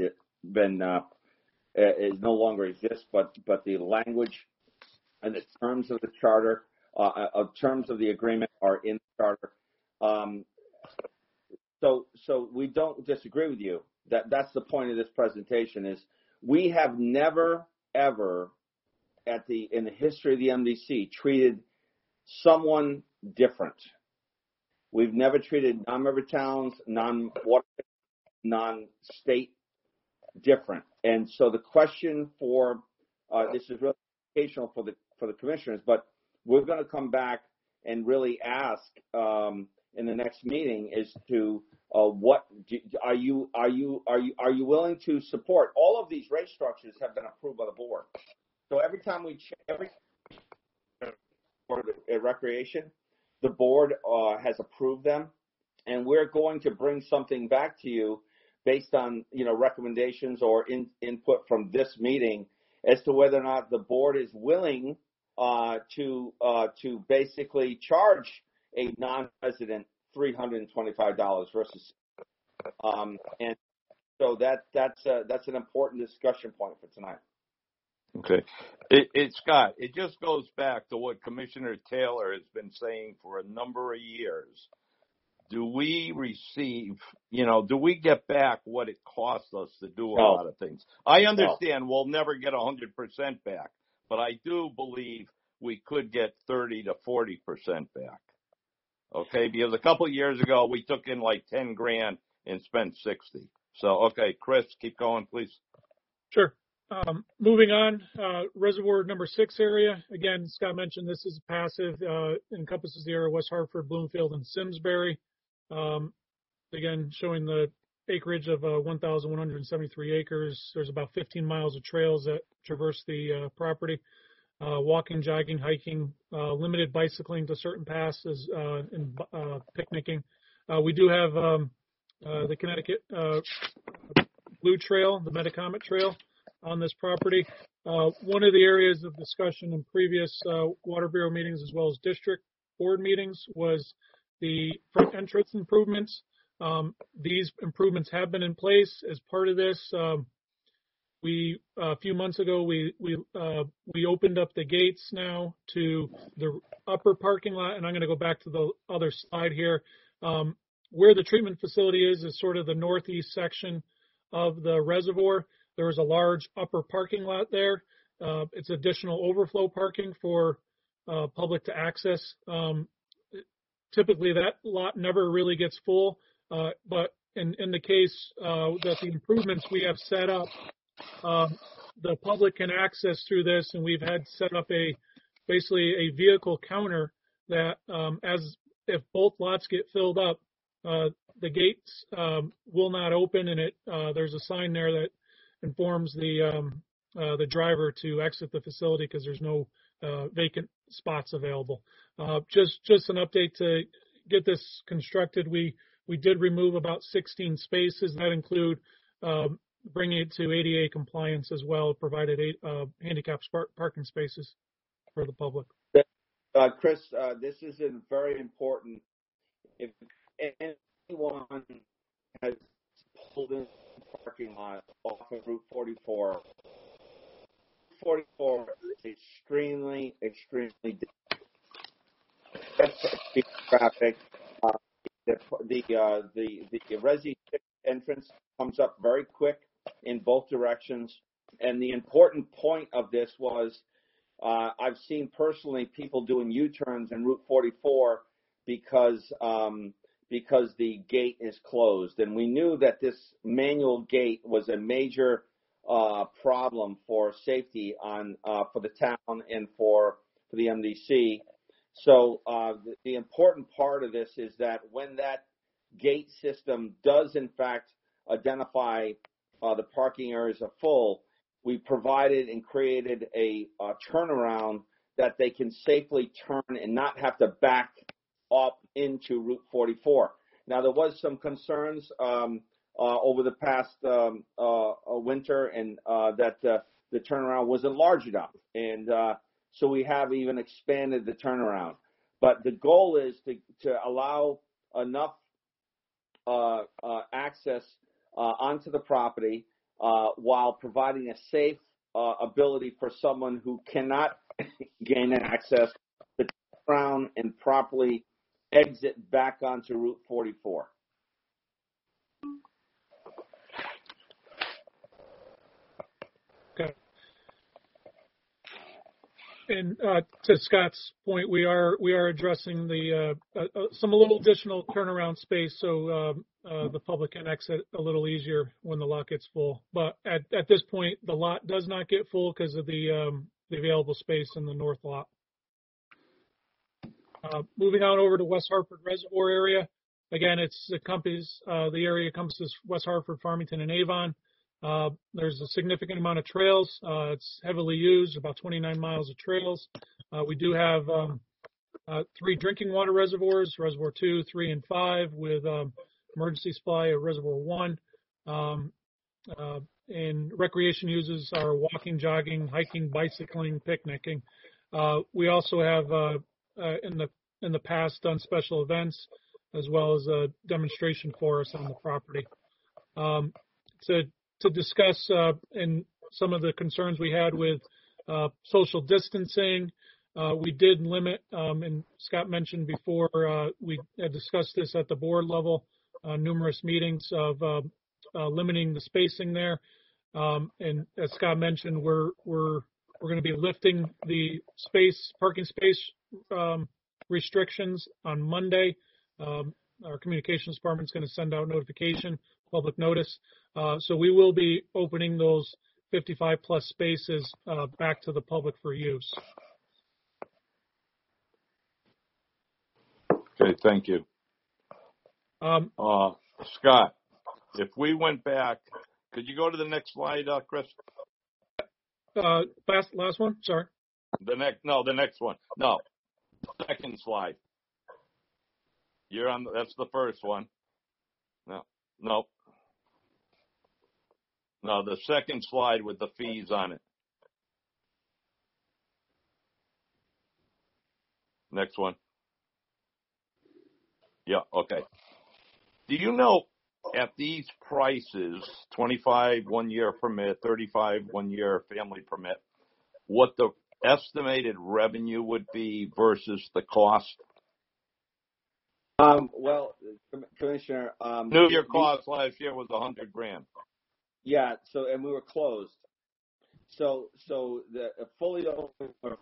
is no longer exists, but the language and the terms of the charter, terms of the agreement are in the charter. So we don't disagree with you. That's the point of this presentation. Is we have never ever in the history of the MDC treated someone different. We've never treated non-member towns, non-water, non-state different. And so the question for this is really educational for the commissioners, but we're going to come back and really ask in the next meeting is to what are you willing to support? All of these rate structures have been approved by the board. So every time every recreation, the board has approved them, and we're going to bring something back to you based on recommendations or input from this meeting as to whether or not the board is willing to basically charge a non-resident $325 versus, and so that's an important discussion point for tonight. Okay. Scott, it just goes back to what Commissioner Taylor has been saying for a number of years. Do we receive, do we get back what it costs us to do a lot of things? I understand we'll never get 100% back, but I do believe we could get 30 to 40% back. Okay, because a couple of years ago we took in like 10 grand and spent 60. So, okay, Chris, keep going, please. Sure. Moving on, reservoir number 6 area. Again, Scott mentioned this is passive, encompasses the area of West Hartford, Bloomfield, and Simsbury. Again, showing the acreage of 1,173 acres. There's about 15 miles of trails that traverse the property. Walking, jogging, hiking, limited bicycling to certain passes, and picnicking. We do have the Connecticut Blue Trail, the Metacomet Trail, on this property. One of the areas of discussion in previous Water Bureau meetings as well as district board meetings was the front entrance improvements. These improvements have been in place as part of this. A few months ago, we opened up the gates now to the upper parking lot, and I'm going to go back to the other slide here. Where the treatment facility is sort of the northeast section of the reservoir. There is a large upper parking lot there. It's additional overflow parking for public to access. Typically, that lot never really gets full, but in the case that the improvements we have set up, the public can access through this, and we've had set up basically a vehicle counter that as if both lots get filled up, the gates will not open, and there's a sign there that informs the driver to exit the facility because there's no vacant spots available. Just an update to get this constructed. We did remove about 16 spaces. That include bringing it to ADA compliance as well, provided handicapped parking spaces for the public. Chris, this is very important. If anyone has pulled in the parking lot off of Route 44, 44 is extremely traffic. The Resi entrance comes up very quick in both directions. And the important point of this was I've seen personally people doing U-turns in Route 44 because the gate is closed. And we knew that this manual gate was a major problem for safety for the town and for the MDC. So the important part of this is that when that gate system does in fact identify the parking areas are full, we provided and created a turnaround that they can safely turn and not have to back up into Route 44. Now, there was some concerns over the past winter and that the turnaround wasn't large enough. And so we have even expanded the turnaround. But the goal is to allow enough access onto the property while providing a safe ability for someone who cannot gain access to turn around and properly exit back onto Route 44. Okay. And to Scott's point, we are addressing the some a little additional turnaround space so the public can exit a little easier when the lot gets full. But at this point, the lot does not get full because of the available space in the north lot. Moving on over to West Hartford Reservoir area. Again, the area encompasses West Hartford, Farmington, and Avon. There's a significant amount of trails. It's heavily used, about 29 miles of trails. We do have 3 drinking water reservoirs, Reservoir 2, 3, and 5, with emergency supply at Reservoir 1. And recreation uses are walking, jogging, hiking, bicycling, picnicking. We also have in the past done special events as well as a demonstration for us on the property. To discuss and some of the concerns we had with social distancing, we did limit, and Scott mentioned before, we had discussed this at the board level, numerous meetings of limiting the spacing there. And as Scott mentioned, we're going to be lifting the parking space restrictions on Monday. Our communications department is going to send out notification, public notice. So we will be opening those 55 plus spaces back to the public for use. Okay, thank you. Scott, if we went back, could you go to the next slide, Chris? Last one, sorry. The next one. No, second slide. You're on. That's the first one. No, the second slide with the fees on it. Next one. Yeah, okay. Do you know at these prices, 25 1-year permit, 35 1-year family permit, what the estimated revenue would be versus the cost? Well, Commissioner, New Year cost last year was $100,000. Yeah. So, and we were closed. So the fully open were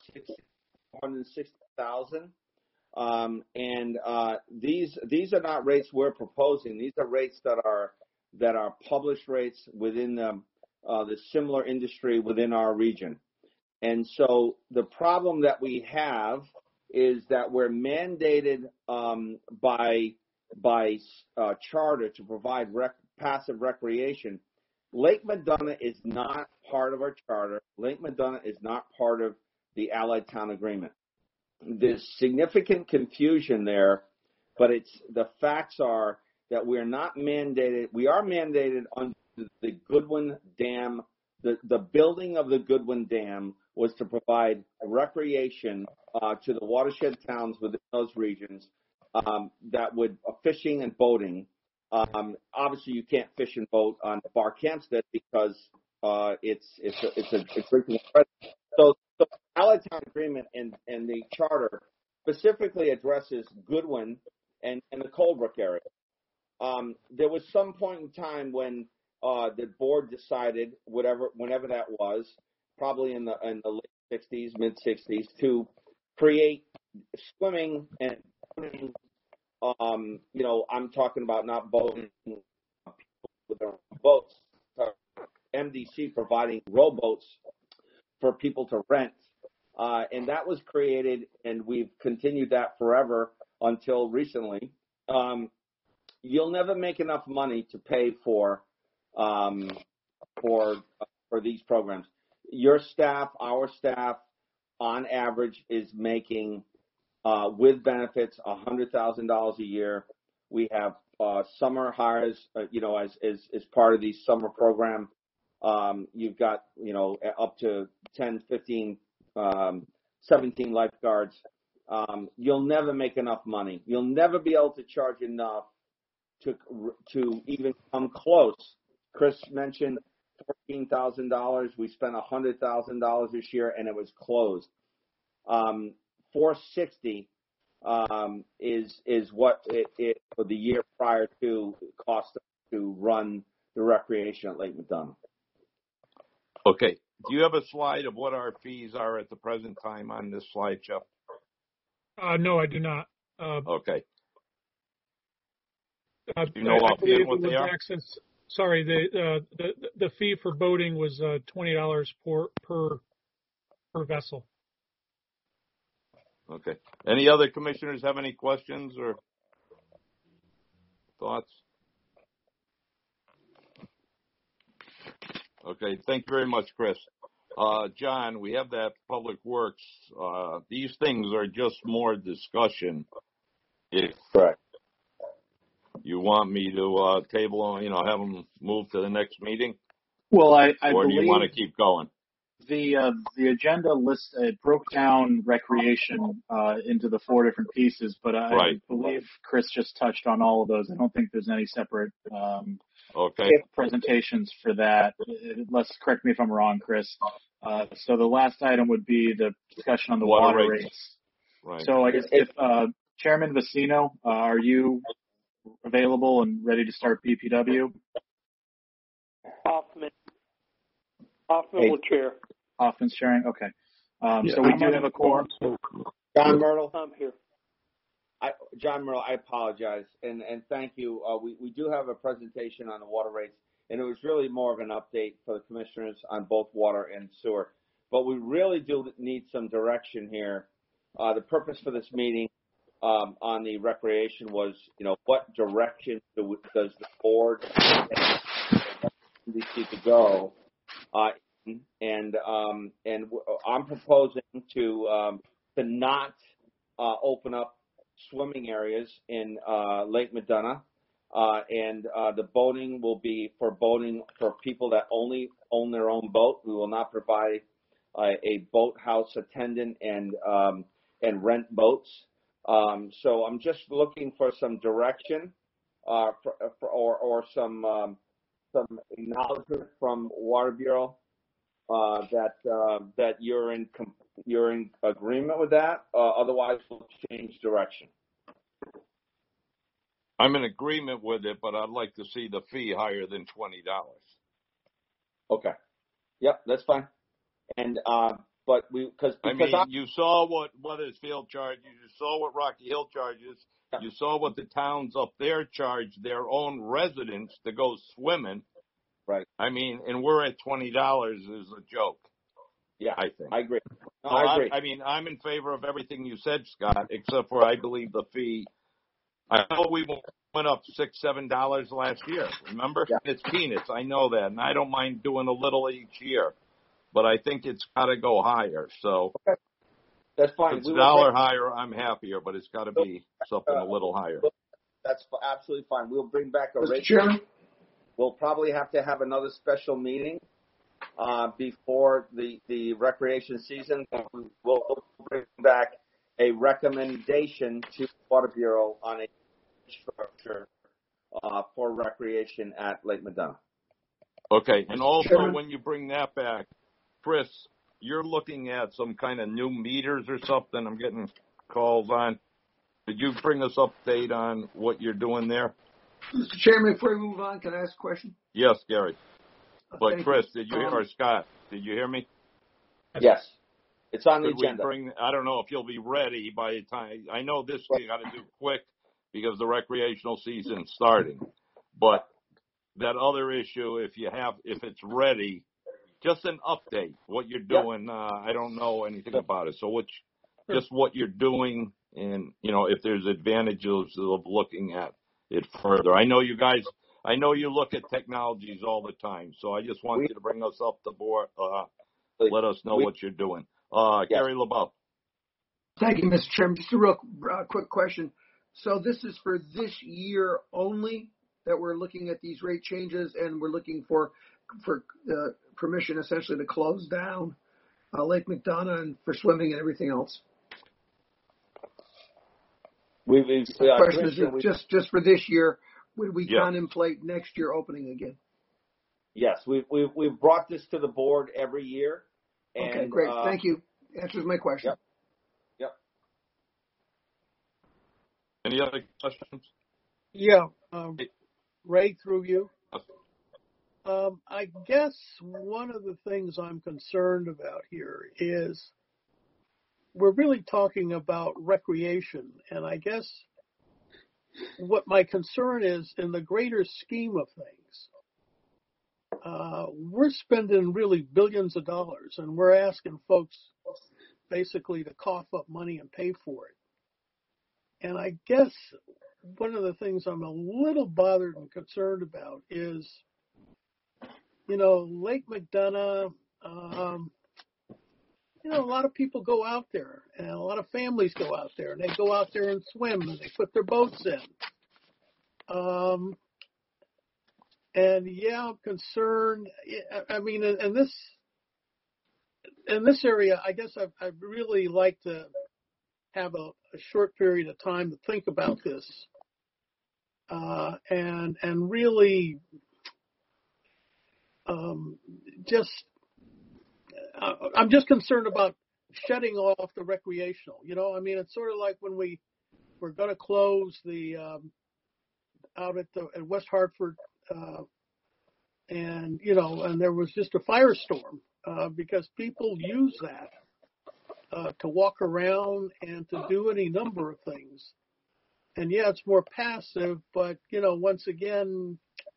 460,000. And these are not rates we're proposing. These are rates that are published rates within the similar industry within our region. And so the problem that we have is that we're mandated by charter to provide passive recreation. Lake Madonna is not part of our charter. Lake Madonna is not part of the Allied Town Agreement. There's significant confusion there, but the facts are that we're not mandated. We are mandated under the Goodwin Dam. The building of the Goodwin Dam was to provide recreation to the watershed towns within those regions that would fishing and boating. Obviously, you can't fish and boat on Barkhamsted because it's a drinking precedent. So the Allied Town Agreement and the charter specifically addresses Goodwin and the Coldbrook area. There was some point in time when the board decided, whenever that was, probably in the late 60s, mid 60s, to create swimming and boating. I'm talking about not boating with their boats. MDC providing rowboats for people to rent. And that was created, and we've continued that forever until recently. You'll never make enough money to pay for these programs. Your staff, our staff, on average, is making with benefits $100,000 a year. We have summer hires, as part of these summer program. You've got, up to 10, 15, 17 lifeguards. You'll never make enough money. You'll never be able to charge enough to even come close. Chris mentioned $14,000. We spent $100,000 this year, and it was closed. 460 is what it for the year prior to cost to run the recreation at Lake Madonna. Okay. Do you have a slide of what our fees are at the present time on this slide, Jeff? No, I do not. Okay. I offhand what they are? Sorry, the fee for boating was $20 per vessel. Okay. Any other commissioners have any questions or thoughts? Okay. Thank you very much, Chris. John, we have that Public Works. These things are just more discussion. If you want me to table, have them move to the next meeting? Well, I or believe do you want to keep going? The agenda list broke down recreation into the 4 different pieces, but I believe Chris just touched on all of those. I don't think there's any separate presentations for that. Let's correct me if I'm wrong, Chris. So the last item would be the discussion on the water rates. Right. So I guess if Chairman Vecino, are you available and ready to start BPW? Hoffman will chair. Hoffman's chairing? Okay. So we do have a quorum. John Myrtle? I'm here. John Myrtle, I apologize. And thank you. We do have a presentation on the water rates, and it was really more of an update for the commissioners on both water and sewer. But we really do need some direction here. The purpose for this meeting on the recreation was, what direction does the board need to go? And I'm proposing to not open up swimming areas in Lake Madonna, and the boating will be for people that only own their own boat. We will not provide a boathouse attendant and rent boats. So I'm just looking for some direction or some acknowledgement from Water Bureau that you're in agreement with that. Otherwise, we'll change direction. I'm in agreement with it, but I'd like to see the fee higher than $20. Okay. Yep, that's fine. And but because you saw what Weathersfield charges, you saw what Rocky Hill charges, you saw what the towns up there charge their own residents to go swimming. Right. I mean, and we're at $20 is a joke. Yeah, I think. I agree. No, I agree. I mean, I'm in favor of everything you said, Scott, except for I believe the fee. I know we went up $6-7 last year. Remember? Yeah. It's peanuts. I know that, and I don't mind doing a little each year, but I think it's got to go higher. So okay. That's fine. If it's $1 higher, I'm happier, but it's got to be something a little higher. That's absolutely fine. We'll bring back a rate. Chairman? We'll probably have to have another special meeting before the recreation season. We'll bring back a recommendation to Water Bureau on a structure for recreation at Lake Madonna. Okay, and also when you bring that back, Chris, you're looking at some kind of new meters or something. I'm getting calls on. Did you bring us update on what you're doing there? Mr. Chairman, before we move on, can I ask a question? Yes, Gary. But Thank Chris, you. did you hear, or Scott, did you hear me? Yes. It's on the Could agenda. I don't know if you'll be ready by the time. I know this we got to do quick because the recreational season's starting. But that other issue, if it's ready, just an update, what you're doing. Yep. I don't know anything about it. So just what you're doing and, if there's advantages of looking at it further. I know you guys, you look at technologies all the time. So I just want you to bring us up the board. Let us know what you're doing. Gary LeBeau. Thank you, Mr. Chairman. Just a real quick question. So this is for this year only that we're looking at these rate changes, and we're looking for permission essentially to close down Lake McDonough and for swimming and everything else. The question is just for this year. Would we contemplate next year opening again? Yes, we've brought this to the board every year. And, okay, great. Thank you. Answers my question. Yep. Any other questions? Yeah. Ray, through you. I guess one of the things I'm concerned about here is we're really talking about recreation. And I guess what my concern is in the greater scheme of things, we're spending really billions of dollars, and we're asking folks basically to cough up money and pay for it. And I guess one of the things I'm a little bothered and concerned about is, Lake McDonough, a lot of people go out there, and a lot of families go out there, and they go out there and swim, and they put their boats in. And I'm concerned. I mean, in this area, I guess I'd really like to have a short period of time to think about this, and really I'm just concerned about shutting off the recreational. I mean, it's sort of like when we're going to close the out at West Hartford. And there was just a firestorm because people use that to walk around and to do any number of things. And it's more passive, but once again,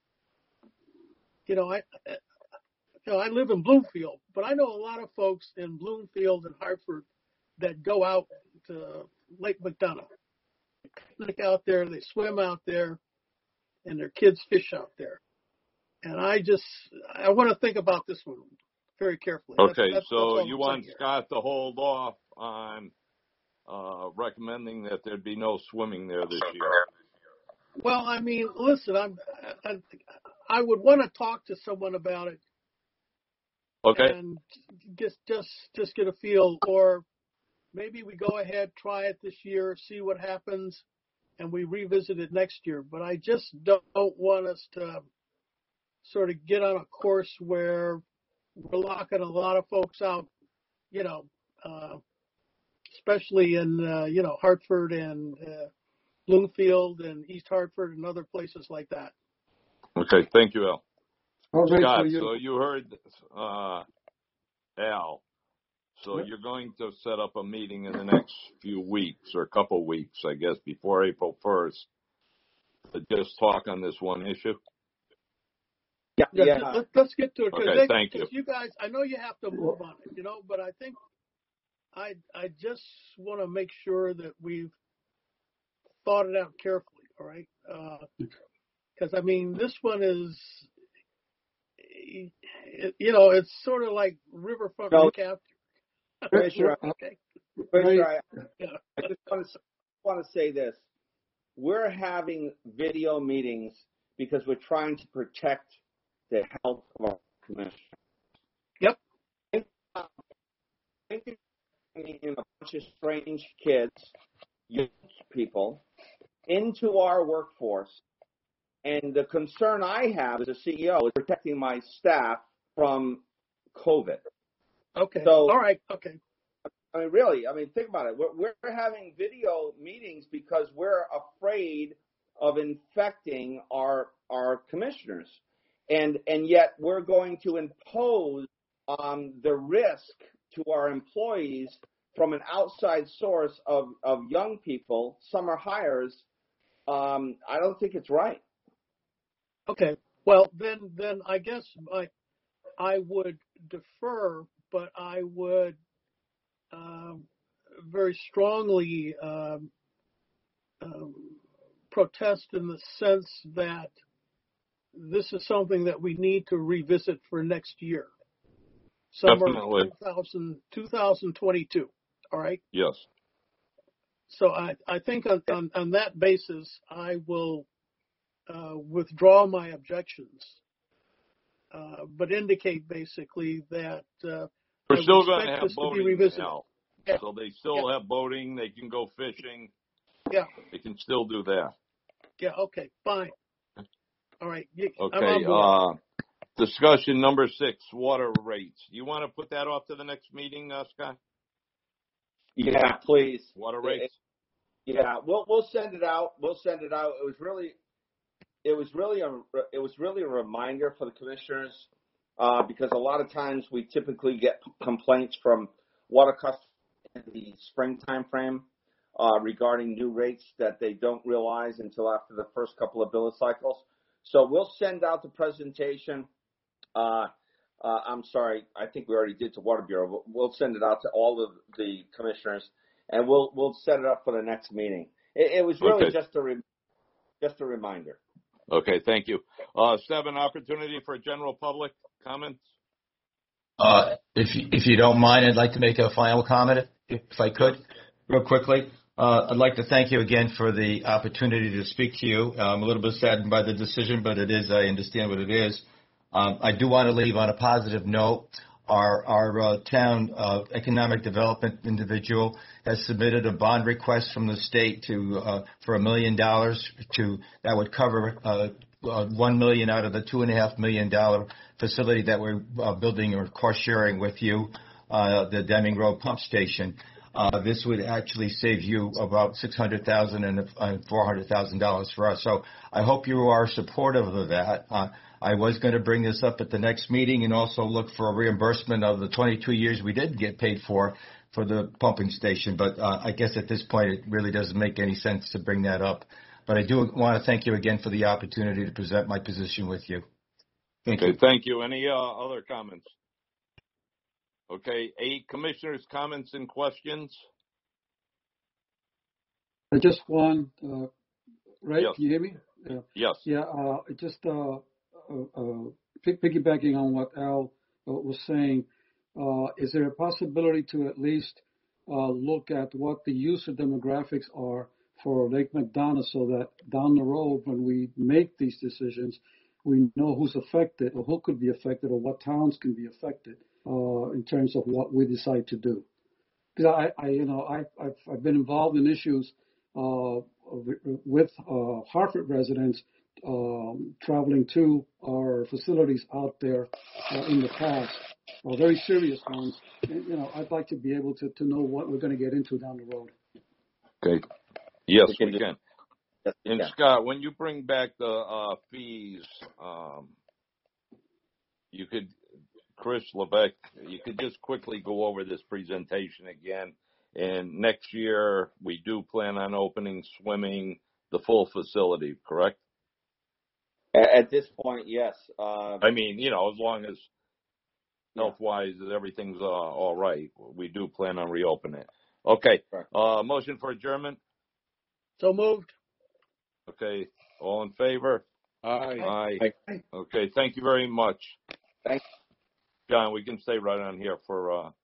I live in Bloomfield, but I know a lot of folks in Bloomfield and Hartford that go out to Lake McDonough. They picnic out there, they swim out there, and their kids fish out there. And I want to think about this one very carefully. Okay, that's you want Scott to hold off on recommending that there'd be no swimming there this year. Well, I mean, listen, I would want to talk to someone about it. Okay. And just get a feel, or maybe we go ahead, try it this year, see what happens, and we revisit it next year. But I just don't want us to sort of get on a course where we're locking a lot of folks out, especially in, Hartford and Bloomfield and East Hartford and other places like that. Okay, thank you, Al. All right, Scott, so you heard Al. So Yep. you're going to set up a meeting in the next few weeks or a couple weeks, I guess, before April 1st to just talk on this one issue? Yeah. Let's get to it. Okay, thank you. You guys, I know you have to move on it, but I think I just want to make sure that we've thought it out carefully, all right? Because, this one is, it's sort of like Riverfront Recap. Commissioner, okay. I just want to say this. We're having video meetings because we're trying to protect the health of our commissioners. Yep. A bunch of strange kids, young people, into our workforce. And the concern I have as a CEO is protecting my staff from COVID. Okay. So, all right. Okay. Really, think about it. We're having video meetings because we're afraid of infecting our commissioners. And yet we're going to impose the risk to our employees from an outside source of young people, summer hires. I don't think it's right. Okay. Well, then I guess I would defer, but I would very strongly protest in the sense that this is something that we need to revisit for next year. Summer 2022. All right? Yes. So I think on that basis, I will withdraw my objections, but indicate basically that we're still going to have boating now. Yeah. So they still have boating. They can go fishing. Yeah. They can still do that. Yeah. Okay. Fine. All right. Okay. Discussion number 6, water rates. You want to put that off to the next meeting, Scott? Yeah, please. Water rates. Yeah, we'll send it out. It was really a reminder for the commissioners because a lot of times we typically get complaints from water customers in the spring time frame regarding new rates that they don't realize until after the first couple of bill cycles. So we'll send out the presentation. I'm sorry, I think we already did to Water Bureau, but we'll send it out to all of the commissioners, and we'll set it up for the next meeting. It was really just a reminder. Okay, thank you. 7, opportunity for general public comments. If you don't mind, I'd like to make a final comment, if I could, real quickly. I'd like to thank you again for the opportunity to speak to you. I'm a little bit saddened by the decision, but I understand what it is. I do want to leave on a positive note. Our town economic development individual has submitted a bond request from the state for $1 million that would cover $1 million out of the $2.5 million facility that we're building or cost sharing with you, the Deming Road Pump Station. This would actually save you about $600,000 and $400,000 for us. So I hope you are supportive of that. I was going to bring this up at the next meeting and also look for a reimbursement of the 22 years we did get paid for the pumping station. But I guess at this point it really doesn't make any sense to bring that up. But I do want to thank you again for the opportunity to present my position with you. Thank you. Thank you. Any other comments? Okay, 8 commissioners' comments and questions. Just one, right? Yes. Can you hear me? Yes. Yeah. Just piggybacking on what Al was saying, is there a possibility to at least look at what the user demographics are for Lake McDonald so that down the road when we make these decisions, we know who's affected or who could be affected or what towns can be affected in terms of what we decide to do? Because I've been involved in issues with Hartford residents traveling to our facilities out there in the past, very serious ones. And, I'd like to be able to know what we're going to get into down the road. Okay. Yes, we can. And Scott, when you bring back the fees, you could, Chris Levesque, you could just quickly go over this presentation again. And next year, we do plan on opening swimming, the full facility, correct? At this point, yes. I mean, as long as health-wise everything's all right, we do plan on reopening it. Okay. Motion for adjournment? So moved. Okay. All in favor? Aye. Okay. Thank you very much. Thanks. John, we can stay right on here for